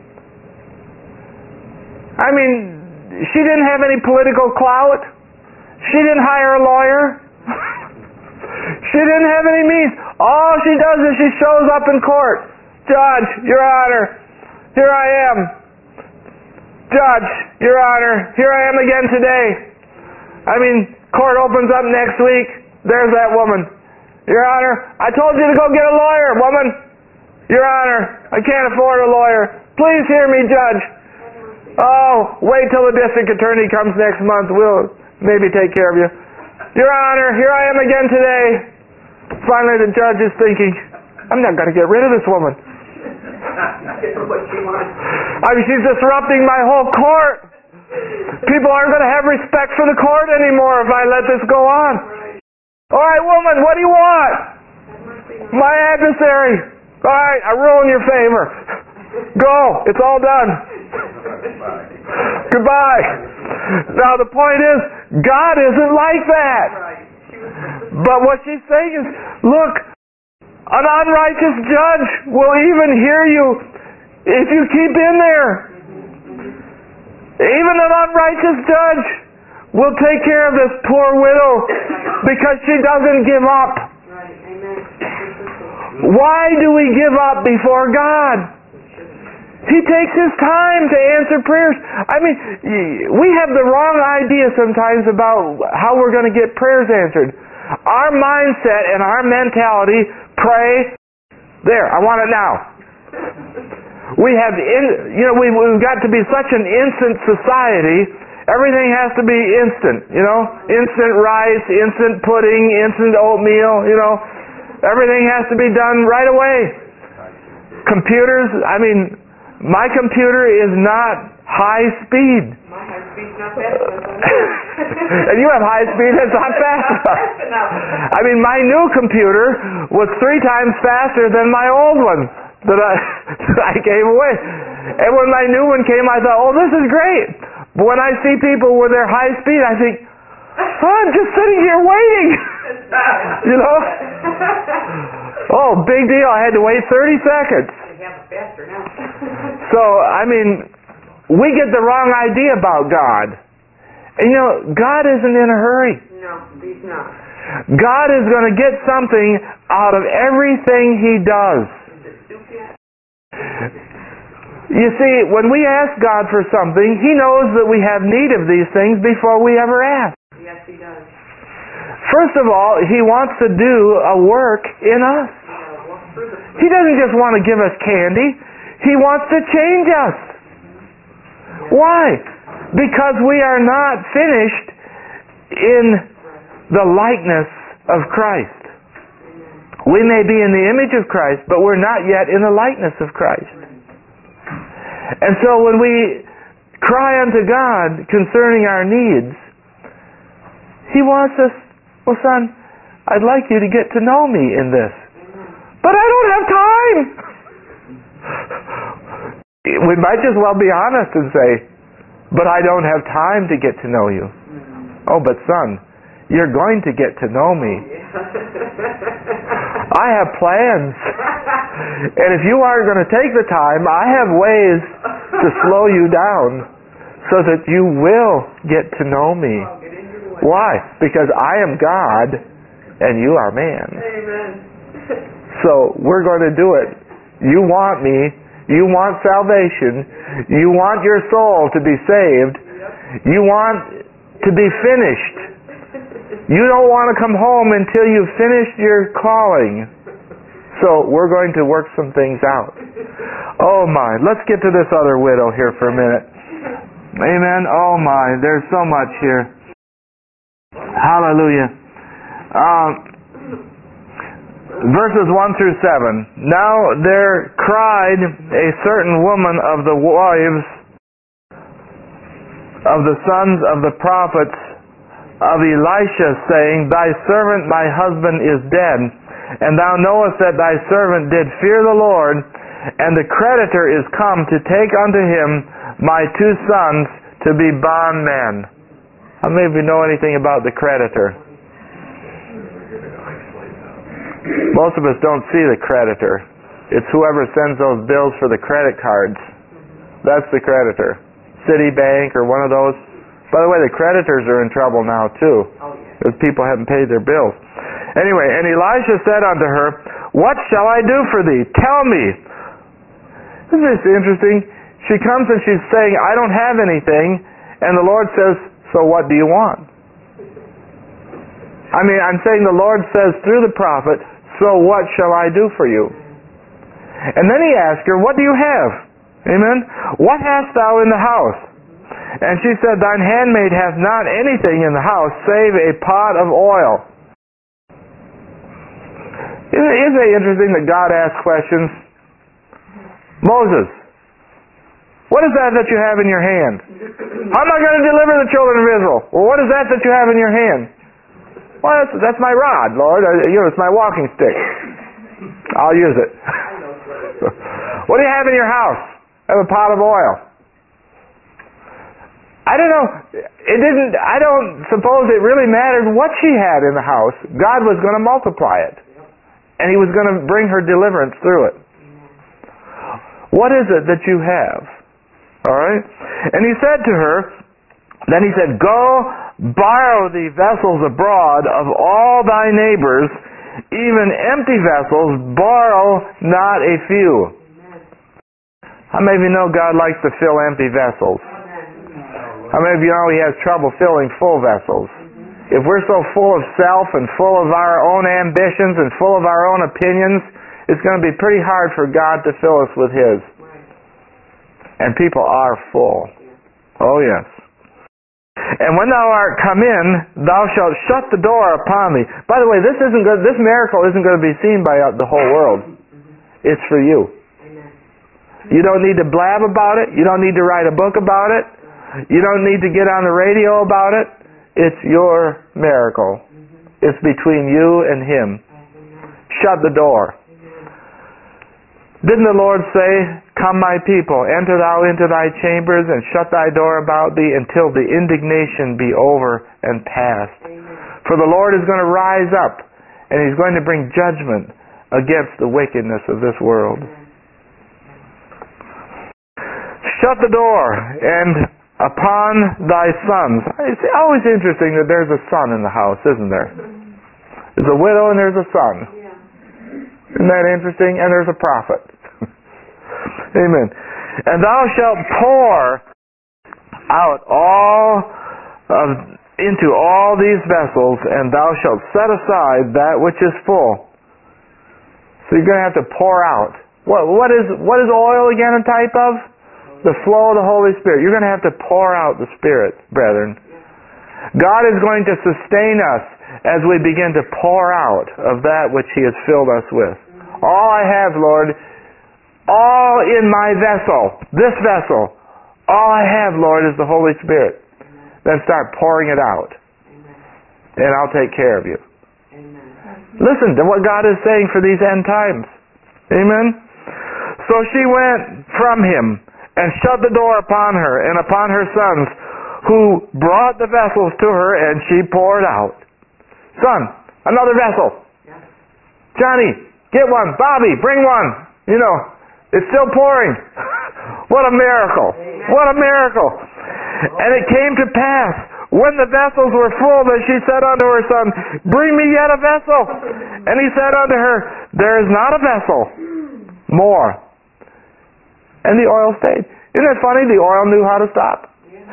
I mean, she didn't have any political clout. She didn't hire a lawyer. She didn't have any means. All she does is she shows up in court. Judge, Your Honor, here I am. Judge, Your Honor, here I am again today. I mean, court opens up next week. There's that woman. Your Honor, I told you to go get a lawyer, woman. Your Honor, I can't afford a lawyer. Please hear me, Judge. Oh, wait till the district attorney comes next month. We'll maybe take care of you. Your Honor, here I am again today. Finally, the judge is thinking, I'm not going to get rid of this woman. What she wants. I mean, she's disrupting my whole court. People aren't going to have respect for the court anymore if I let this go on. All right, woman, what do you want? My adversary. All right, I rule in your favor. Go. It's all done. Goodbye. Now, the point is, God isn't like that. But what she's saying is, look, an unrighteous judge will even hear you if you keep in there. Even an unrighteous judge will take care of this poor widow because she doesn't give up. Right. Amen. Why do we give up before God? He takes His time to answer prayers. I mean, we have the wrong idea sometimes about how we're going to get prayers answered. Our mindset and our mentality, pray, there, I want it now. We have, in, you know, we've, we've got to be such an instant society. Everything has to be instant, you know, instant rice, instant pudding, instant oatmeal, you know. Everything has to be done right away. Computers, I mean, my computer is not high speed. My high speed's not fast enough. And you have high speed, it's not fast enough. I mean, my new computer was three times faster than my old one that I, that I gave away. And when my new one came, I thought, oh, this is great. But when I see people with their high speed, I think, oh, I'm just sitting here waiting. You know? Oh, big deal. I had to wait thirty seconds. I have it faster now. So, I mean, we get the wrong idea about God. And you know, God isn't in a hurry. No, He's not. God is going to get something out of everything He does. You see, when we ask God for something, He knows that we have need of these things before we ever ask. Yes, He does. First of all, He wants to do a work in us. He doesn't just want to give us candy. He wants to change us. Why? Because we are not finished in the likeness of Christ. We may be in the image of Christ, but we're not yet in the likeness of Christ. And so when we cry unto God concerning our needs, He wants us, well, son, I'd like you to get to know me in this. But I don't have time. we might just well be honest and say, but I don't have time to get to know you. Oh, but son, you're going to get to know me. I have plans. And if you aren't going to take the time, I have ways to slow you down so that you will get to know me. Why? Because I am God and you are man. Amen. So we're going to do it. You want me. You want salvation. You want your soul to be saved. You want to be finished. You don't want to come home until you've finished your calling. So we're going to work some things out. Oh my, let's get to this other widow here for a minute. Amen. Oh my, there's so much here. Hallelujah. Um, verses one through seven. Now there cried a certain woman of the wives of the sons of the prophets of Elisha, saying, Thy servant my husband is dead, and thou knowest that thy servant did fear the Lord, and the creditor is come to take unto him my two sons to be bondmen. How many of you know anything about the creditor? Most of us don't see the creditor. It's whoever sends those bills for the credit cards. That's the creditor. Citibank or one of those. By the way, the creditors are in trouble now too, because people haven't paid their bills. Anyway, and Elisha said unto her, What shall I do for thee? Tell me. Isn't this interesting? She comes and she's saying, I don't have anything, and the Lord says, so what do you want? I mean, I'm saying the Lord says through the prophet, so what shall I do for you? And then he asked her, what do you have? Amen? What hast thou in the house? And she said, Thine handmaid hath not anything in the house save a pot of oil. Isn't it interesting that God asks questions? Moses, what is that that you have in your hand? How am I going to deliver the children of Israel? Well, what is that that you have in your hand? Well, that's, that's my rod, Lord. You know, it's my walking stick. I'll use it. What do you have in your house? I have a pot of oil. I don't know. It didn't. I don't suppose it really mattered what she had in the house. God was going to multiply it, and He was going to bring her deliverance through it. What is it that you have? All right. And he said to her, then he said, Go borrow thee vessels abroad of all thy neighbors, even empty vessels, borrow not a few. How many of you know God likes to fill empty vessels? How many of you know He has trouble filling full vessels? If we're so full of self and full of our own ambitions and full of our own opinions, it's going to be pretty hard for God to fill us with His. And people are full. Oh yes. And when thou art come in, thou shalt shut the door upon thee. By the way, this isn't good. This miracle isn't going to be seen by the whole world. It's for you. You don't need to blab about it. You don't need to write a book about it. You don't need to get on the radio about it. It's your miracle. It's between you and Him. Shut the door. Didn't the Lord say, Come my people, enter thou into thy chambers and shut thy door about thee until the indignation be over and past. Amen. For the Lord is going to rise up and He's going to bring judgment against the wickedness of this world. Amen. Shut the door and upon thy sons. It's always interesting that there's a son in the house, isn't there? There's a widow and there's a son. Yeah. Isn't that interesting? And there's a prophet. Amen. And thou shalt pour out all of, into all these vessels, and thou shalt set aside that which is full. So you're going to have to pour out. What, what is what is oil again a type of? The flow of the Holy Spirit. You're going to have to pour out the Spirit, brethren. God is going to sustain us as we begin to pour out of that which He has filled us with. All I have, Lord, all in my vessel, this vessel, all I have, Lord, is the Holy Spirit. Then start pouring it out. And I'll take care of you. Listen to what God is saying for these end times. Amen? So she went from him and shut the door upon her and upon her sons, who brought the vessels to her, and she poured out. Son, another vessel. Yeah. Johnny, get one. Bobby, bring one. You know, it's still pouring. What a miracle. What a miracle. And it came to pass, when the vessels were full, that she said unto her son, bring me yet a vessel. And he said unto her, there is not a vessel more. And the oil stayed. Isn't it funny? The oil knew how to stop.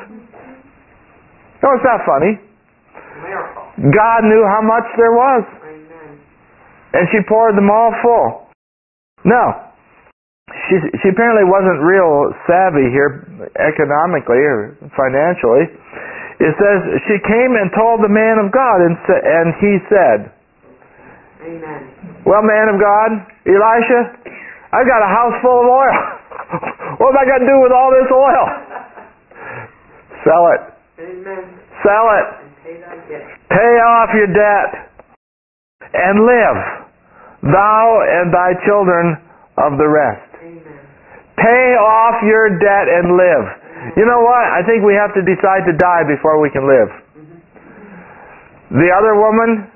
No, it's not funny. Miracle. God knew how much there was. Amen. And she poured them all full. Now, she, she apparently wasn't real savvy here economically or financially. It says, she came and told the man of God, and, sa- and he said, Amen. well, man of God, Elisha, I've got a house full of oil. What have I got to do with all this oil? Sell it. Amen. Sell it. And pay thy debt. Pay off your debt and live, thou and thy children of the rest. Amen. Pay off your debt and live. You know what? I think we have to decide to die before we can live. Mm-hmm. The other woman,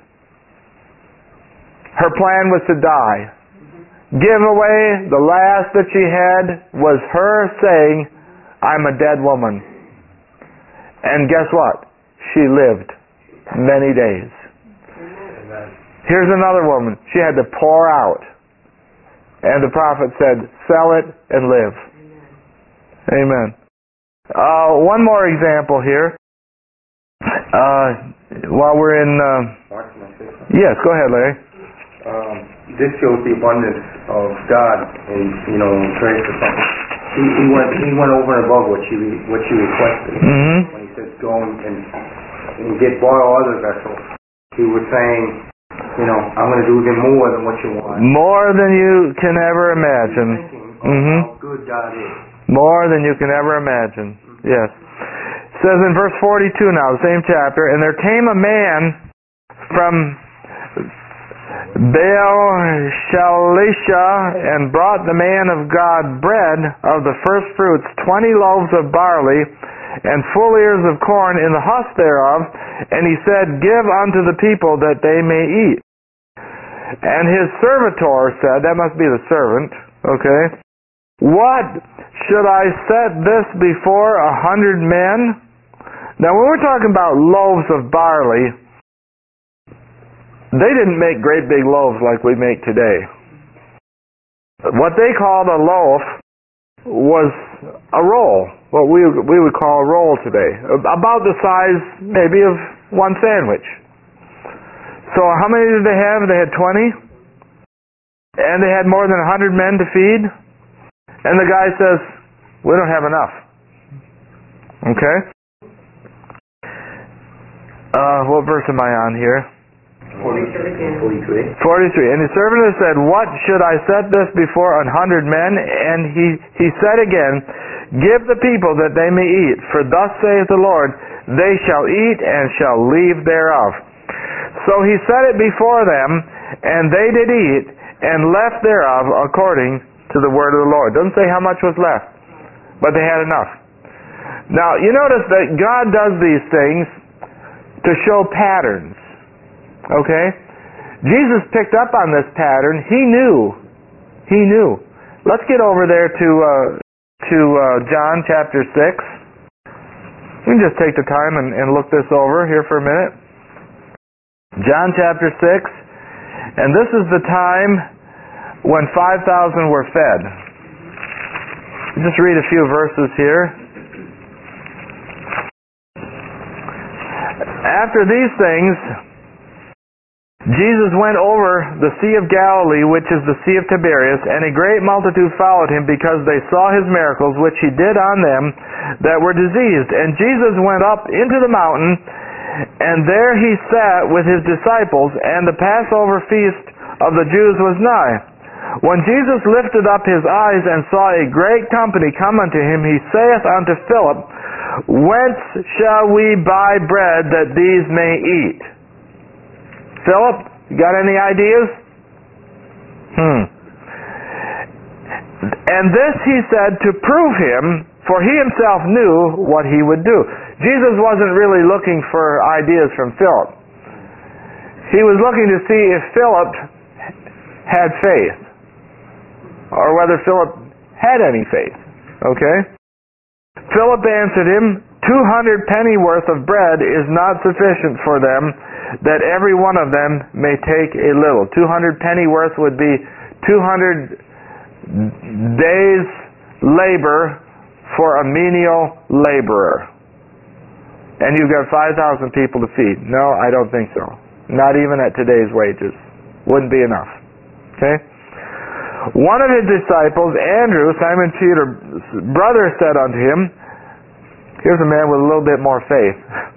her plan was to die. Mm-hmm. Give away the last that she had was her saying, I'm a dead woman. And guess what? She lived many days. Amen. Here's another woman. She had to pour out. And the prophet said, sell it and live. Amen. Amen. Uh, one more example here. Uh, while we're in... Uh, Mark, can I say something? yes, go ahead, Larry. Um, this shows the abundance of God, and you know, in praise for something. He, he went he went over and above what she what she requested. Mm-hmm. When he said go and, and get borrow other vessels, he was saying, you know, I'm going to do even more than what you want. More than you can ever imagine. Thinking of Mm-hmm. how good God is. More than you can ever imagine. Yes. It says in verse forty-two now, the same chapter, and there came a man from Baal-Shalisha and brought the man of God bread of the first fruits, twenty loaves of barley, and full ears of corn in the husk thereof. And he said, give unto the people that they may eat. And his servitor said, that must be the servant, okay, what should I set this before a hundred men? Now when we're talking about loaves of barley, they didn't make great big loaves like we make today. What they called a loaf was a roll, what we we would call a roll today, about the size maybe of one sandwich. So how many did they have? They had twenty, and they had more than a hundred men to feed. And the guy says, we don't have enough. Okay? Uh, what verse am I on here? forty-three. forty-three. And the servant said, what should I set this before an hundred men? And he, he said again, give the people that they may eat. For thus saith the Lord, they shall eat and shall leave thereof. So he set it before them, and they did eat, and left thereof according to the word of the Lord. Doesn't say how much was left, but they had enough. Now, you notice that God does these things to show patterns. Okay? Jesus picked up on this pattern. He knew. He knew. Let's get over there to uh, to uh, John chapter six. We can just take the time and, and look this over here for a minute. John chapter six. And this is the time when five thousand were fed. Just read a few verses here. After these things, Jesus went over the Sea of Galilee, which is the Sea of Tiberias, and a great multitude followed him because they saw his miracles, which he did on them that were diseased. And Jesus went up into the mountain, and there he sat with his disciples, and the Passover feast of the Jews was nigh. When Jesus lifted up his eyes and saw a great company come unto him, he saith unto Philip, whence shall we buy bread that these may eat? Philip, you got any ideas? Hmm. And this he said to prove him, for he himself knew what he would do. Jesus wasn't really looking for ideas from Philip. He was looking to see if Philip had faith, or whether Philip had any faith. Okay? Philip answered him, Two hundred pennyworth of bread is not sufficient for them, that every one of them may take a little. Two hundred pennyworth would be two hundred days' labor for a menial laborer. And you've got five thousand people to feed. No, I don't think so. Not even at today's wages. Wouldn't be enough. Okay? One of his disciples, Andrew, Simon Peter's brother, said unto him, here's a man with a little bit more faith.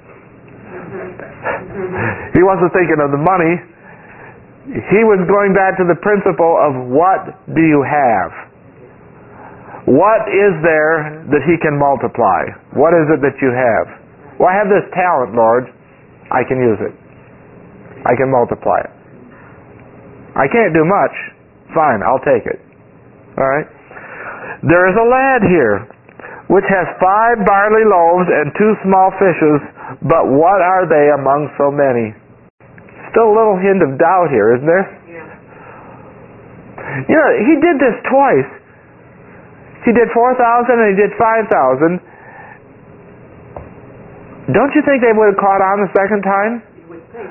He wasn't thinking of the money. He was going back to the principle of what do you have? What is there that he can multiply? What is it that you have? Well, I have this talent, Lord. I can use it. I can multiply it. I can't do much. Fine, I'll take it. All right? There is a lad here which has five barley loaves and two small fishes, but what are they among so many? Still a little hint of doubt here, isn't there? Yeah. You know, he did this twice. He did four thousand and he did five thousand. Don't you think they would have caught on the second time? You would think.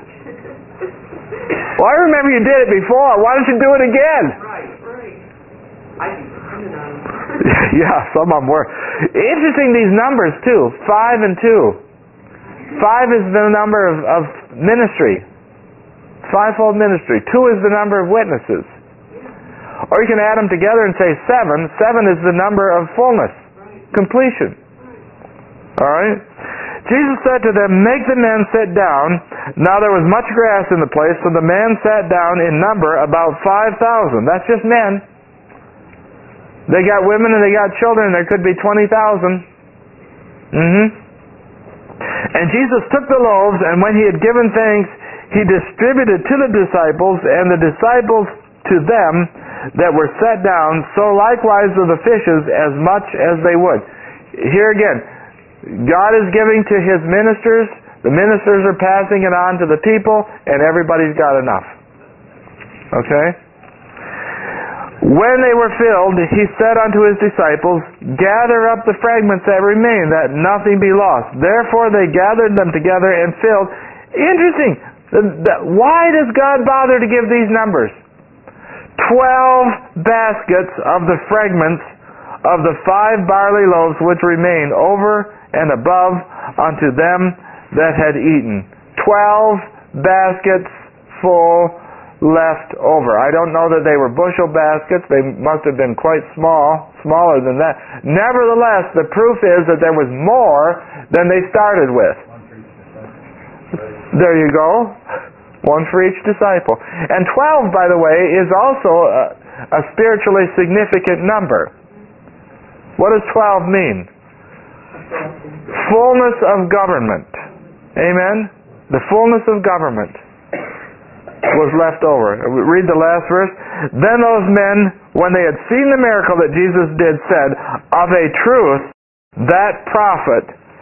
Well, I remember you did it before. Why don't you do it again? Right, right. I think depended on them. Yeah, some of them were. Interesting, these numbers too. Five and two. Five is the number of, of ministry. Fivefold ministry. Two is the number of witnesses. Or you can add them together and say seven. Seven is the number of fullness. Completion. Alright? Jesus said to them, make the men sit down. Now there was much grass in the place, so the men sat down in number about five thousand. That's just men. They got women and they got children. There could be twenty thousand. Mm-hmm. And Jesus took the loaves, and when he had given thanks, he distributed to the disciples, and the disciples to them that were set down, so likewise of the fishes as much as they would. Here again, God is giving to his ministers, the ministers are passing it on to the people, and everybody's got enough. Okay? When they were filled, he said unto his disciples, gather up the fragments that remain, that nothing be lost. Therefore they gathered them together and filled. Interesting. Why does God bother to give these numbers? Twelve baskets of the fragments of the five barley loaves which remained over and above unto them that had eaten. Twelve baskets full left over. I don't know that they were bushel baskets. They must have been quite small, smaller than that. Nevertheless, the proof is that there was more than they started with. There you go. One for each disciple. And twelve, by the way, is also a, a spiritually significant number. What does twelve mean? Fullness of government. Amen? The fullness of government was left over. Read the last verse. Then those men, when they had seen the miracle that Jesus did, said, of a truth, that prophet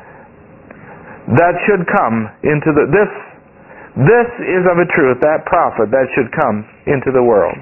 that should come into the... This, this is of a truth, that prophet that should come into the world.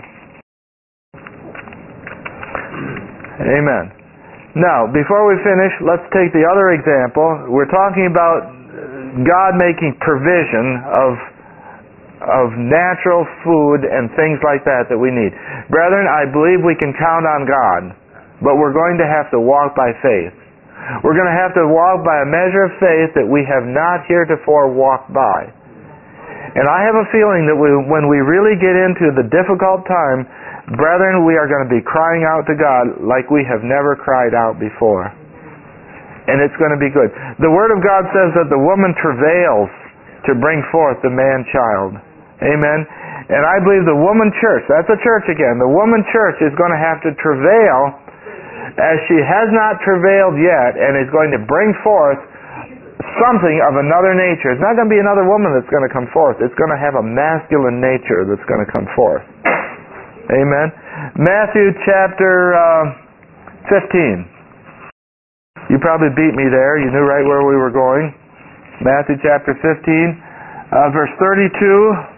Amen. Now, before we finish, let's take the other example. We're talking about God making provision of of natural food and things like that that we need. Brethren, I believe we can count on God, but we're going to have to walk by faith. We're going to have to walk by a measure of faith that we have not heretofore walked by. And I have a feeling that we, when we really get into the difficult time, brethren, we are going to be crying out to God like we have never cried out before. And it's going to be good. The Word of God says that the woman travails to bring forth the man-child. Amen? And I believe the woman church, that's a church again, the woman church is going to have to travail as she has not travailed yet, and is going to bring forth something of another nature. It's not going to be another woman that's going to come forth. It's going to have a masculine nature that's going to come forth. Amen? Matthew chapter uh, fifteen. You probably beat me there. You knew right where we were going. Matthew chapter fifteen, uh, verse thirty-two.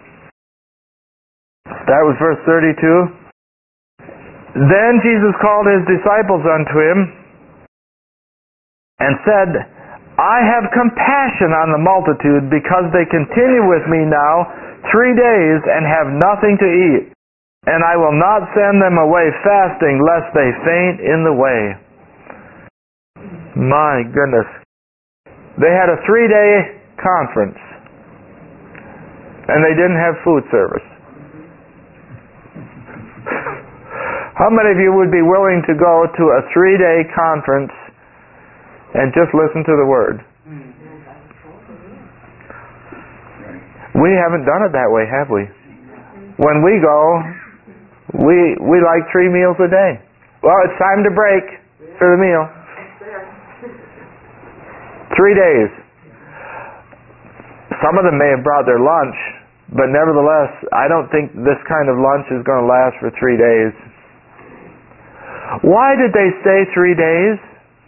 That was verse thirty-two. Then Jesus called his disciples unto him and said, I have compassion on the multitude, because they continue with me now three days and have nothing to eat. And I will not send them away fasting, lest they faint in the way. My goodness. They had a three-day conference, and they didn't have food service. How many of you would be willing to go to a three-day conference and just listen to the Word? We haven't done it that way, have we? When we go, we we like three meals a day. Well, it's time to break for the meal. Three days. Some of them may have brought their lunch, but nevertheless, I don't think this kind of lunch is going to last for three days. Why did they stay three days?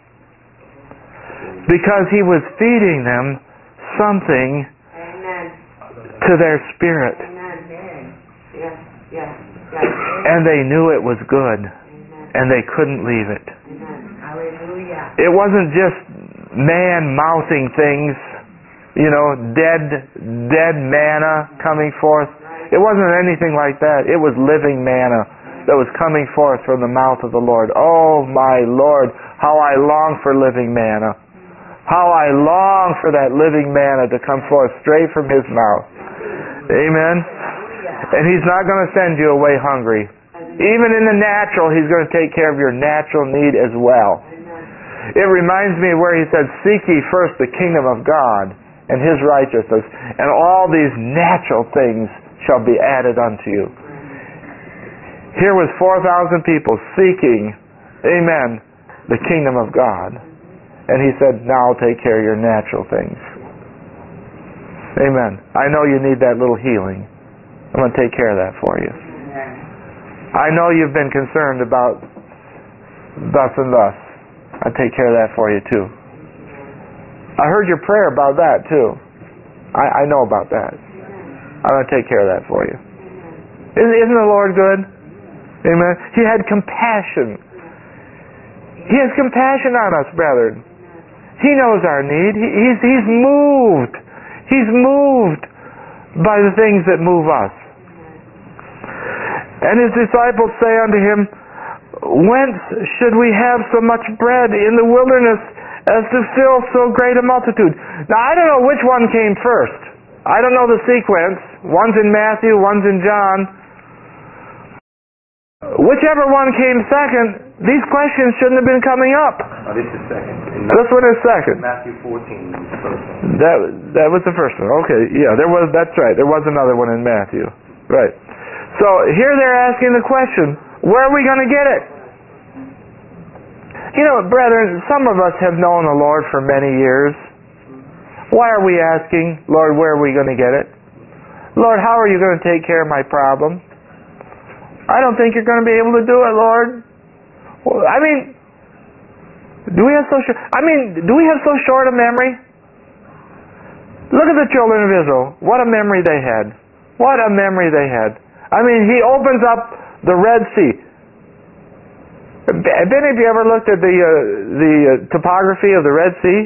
Because he was feeding them something Amen. to their spirit. Amen. Yes, yes, yes. And they knew it was good. Amen. And they couldn't leave it. Amen. Hallelujah. It wasn't just man mouthing things, you know, dead, dead manna coming forth. It wasn't anything like that. It was living manna that was coming forth from the mouth of the Lord. Oh my Lord, how I long for living manna. How I long for that living manna to come forth straight from His mouth. Amen? And He's not going to send you away hungry. Even in the natural, He's going to take care of your natural need as well. It reminds me of where He said, seek ye first the kingdom of God and His righteousness, and all these natural things shall be added unto you. Here was four thousand people seeking, amen, the kingdom of God. And He said, now I'll take care of your natural things. Amen. I know you need that little healing. I'm going to take care of that for you. I know you've been concerned about thus and thus. I'll take care of that for you too. I heard your prayer about that too. I, I know about that. I'm going to take care of that for you. Isn't, isn't the Lord good? Amen. He had compassion. He has compassion on us, brethren. He knows our need. He, he's, he's moved. He's moved by the things that move us. And His disciples say unto Him, whence should we have so much bread in the wilderness as to fill so great a multitude? Now, I don't know which one came first. I don't know the sequence. One's in Matthew, one's in John. Whichever one came second, these questions shouldn't have been coming up. Oh, this is second. In This one is second. Matthew fourteen is the first one. That that was the first one. Okay, yeah, there was. That's right. There was another one in Matthew. Right. So here they're asking the question: where are we going to get it? You know, brethren, some of us have known the Lord for many years. Why are we asking, Lord, where are we going to get it? Lord, how are you going to take care of my problem? I don't think you're going to be able to do it, Lord. Well, I mean, do we have so short? I mean, do we have so short a memory? Look at the children of Israel. What a memory they had. What a memory they had. I mean, He opens up the Red Sea. Have any of you ever looked at the uh, the uh, topography of the Red Sea?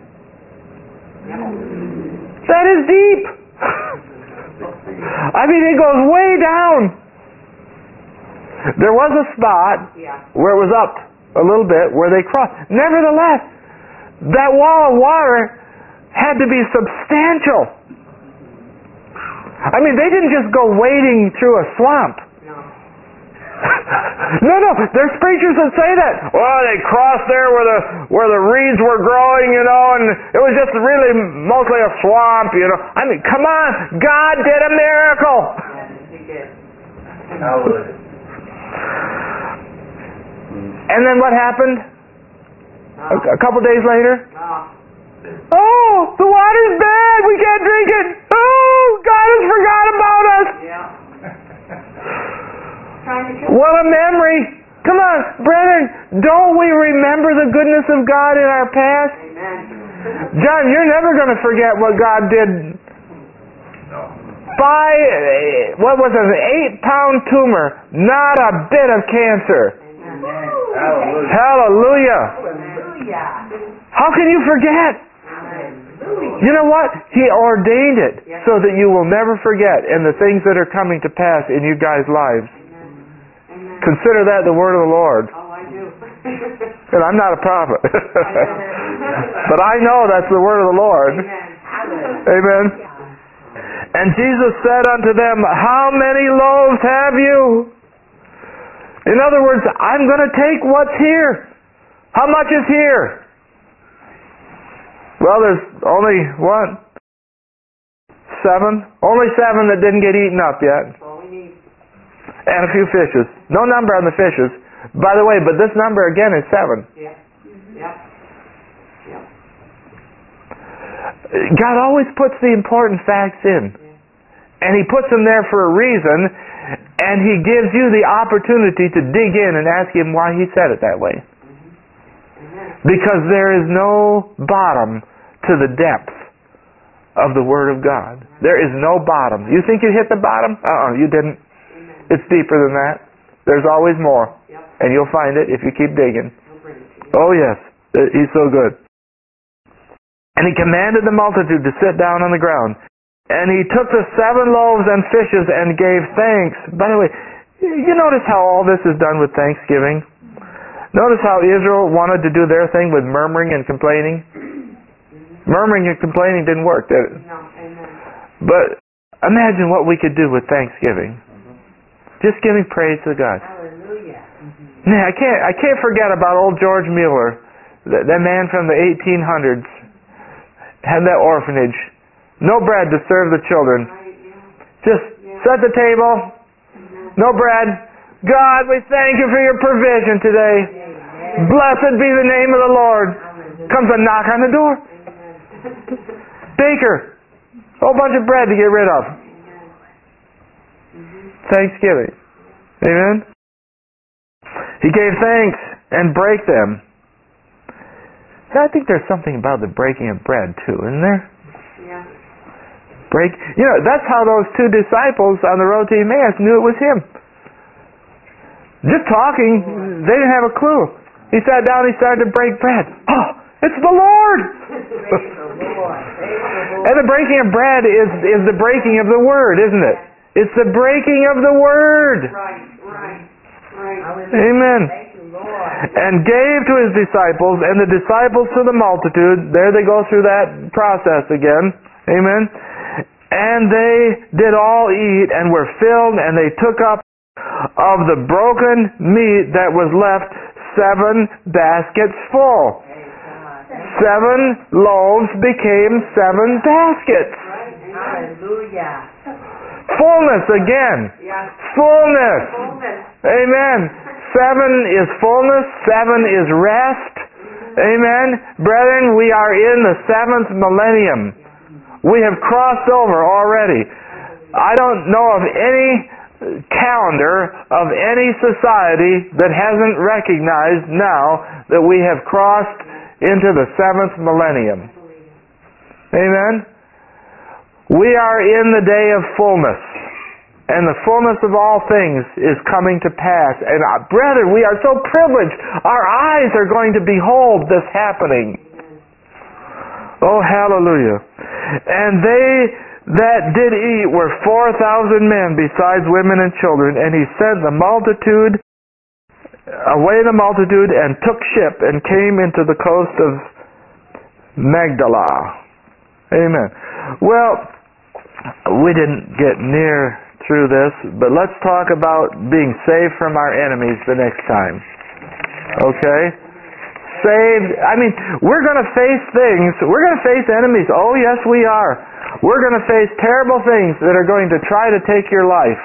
That is deep. I mean, it goes way down. There was a spot Yeah. where it was up a little bit, where they crossed. Nevertheless, that wall of water had to be substantial. I mean, they didn't just go wading through a swamp. No. no, no, there's preachers that say that. Well, they crossed there where the where the reeds were growing, you know, and it was just really mostly a swamp, you know. I mean, come on, God did a miracle. Yes, He did. Hallelujah. And then what happened? A, a couple days later? No. Oh, the water's bad. We can't drink it. Oh, God has forgot about us. Yeah. Trying to kill What a memory. Come on, brethren, don't we remember the goodness of God in our past? Amen. John, you're never going to forget what God did. By, what was it, an eight-pound tumor, not a bit of cancer. Amen. Hallelujah. Hallelujah. Hallelujah. How can you forget? Hallelujah. You know what? He ordained it so that you will never forget and the things that are coming to pass in you guys' lives. Amen. Consider that the word of the Lord. Oh, I do. And I'm not a prophet. But I know that's the word of the Lord. Amen. Amen. And Jesus said unto them, how many loaves have you? In other words, I'm going to take what's here. How much is here? Well, there's only, what? Seven? Only seven that didn't get eaten up yet. That's all we need. And a few fishes. No number on the fishes. By the way, but this number again is seven. Yeah. Yep. Yep. God always puts the important facts in. And He puts them there for a reason, and He gives you the opportunity to dig in and ask Him why He said it that way. Because there is no bottom to the depth of the Word of God. There is no bottom. You think you hit the bottom? Uh-uh, you didn't. It's deeper than that. There's always more. And you'll find it if you keep digging. Oh yes, He's so good. And He commanded the multitude to sit down on the ground. And He took the seven loaves and fishes and gave thanks. By the way, you notice how all this is done with thanksgiving? Notice how Israel wanted to do their thing with murmuring and complaining? Murmuring and complaining didn't work, did it? No. Amen. But imagine what we could do with thanksgiving. Just giving praise to God. Hallelujah. Man, I can't, I can't forget about old George Mueller, that, that man from the eighteen hundreds, had that orphanage. No bread to serve the children. Right, yeah. Just set the table. No bread. God, we thank you for your provision today. Amen. Blessed be the name of the Lord. Hallelujah. Comes a knock on the door. Amen. Baker. Whole bunch of bread to get rid of. Thanksgiving. Amen? He gave thanks and brake them. I think there's something about the breaking of bread too, isn't there? Yeah. Break. You know, that's how those two disciples on the road to Emmaus knew it was Him. Just talking, they didn't have a clue. He sat down, he started to break bread. Oh, it's the Lord! Praise the Lord. Praise the Lord. And the breaking of bread is, is the breaking of the Word, isn't it? It's the breaking of the Word. Right, right, right. Amen. Thank you, Lord. And gave to His disciples, and the disciples to the multitude. There they go through that process again. Amen. And they did all eat and were filled, and they took up of the broken meat that was left seven baskets full. Seven loaves became seven baskets. Hallelujah. Fullness again. Yes. Fullness. Fullness. Amen. Seven is fullness. Seven is rest. Amen. Brethren, we are in the seventh millennium. We have crossed over already. I don't know of any calendar of any society that hasn't recognized now that we have crossed into the seventh millennium. Amen. We are in the day of fullness, and the fullness of all things is coming to pass. And uh, brethren, we are so privileged. Our eyes are going to behold this happening. Oh, hallelujah. And they that did eat were four thousand men, besides women and children. And He sent the multitude, away the multitude, and took ship, and came into the coast of Magdala. Amen. Well, we didn't get near through this, but let's talk about being saved from our enemies the next time. Okay? Saved. I mean, we're going to face things. We're going to face enemies. Oh, yes, we are. We're going to face terrible things that are going to try to take your life.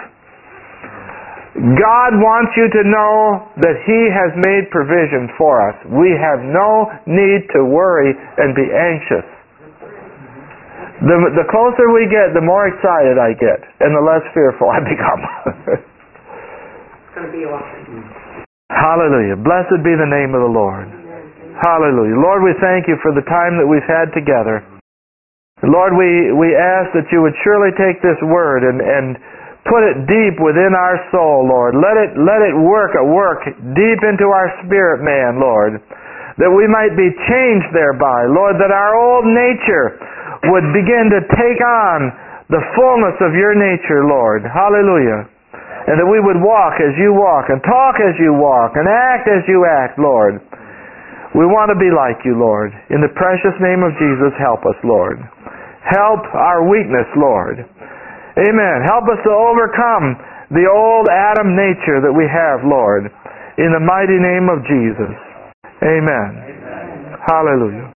God wants you to know that He has made provision for us. We have no need to worry and be anxious. The, the closer we get, the more excited I get, and the less fearful I become. It's going to be awesome. Hallelujah. Blessed be the name of the Lord. Hallelujah. Lord, we thank you for the time that we've had together. Lord, we, we ask that you would surely take this word and, and put it deep within our soul, Lord. Let it, let it work at work deep into our spirit man, Lord, that we might be changed thereby. Lord, that our old nature would begin to take on the fullness of your nature, Lord. Hallelujah. And that we would walk as you walk and talk as you walk and act as you act, Lord. We want to be like you, Lord. In the precious name of Jesus, help us, Lord. Help our weakness, Lord. Amen. Help us to overcome the old Adam nature that we have, Lord. In the mighty name of Jesus. Amen. Amen. Hallelujah.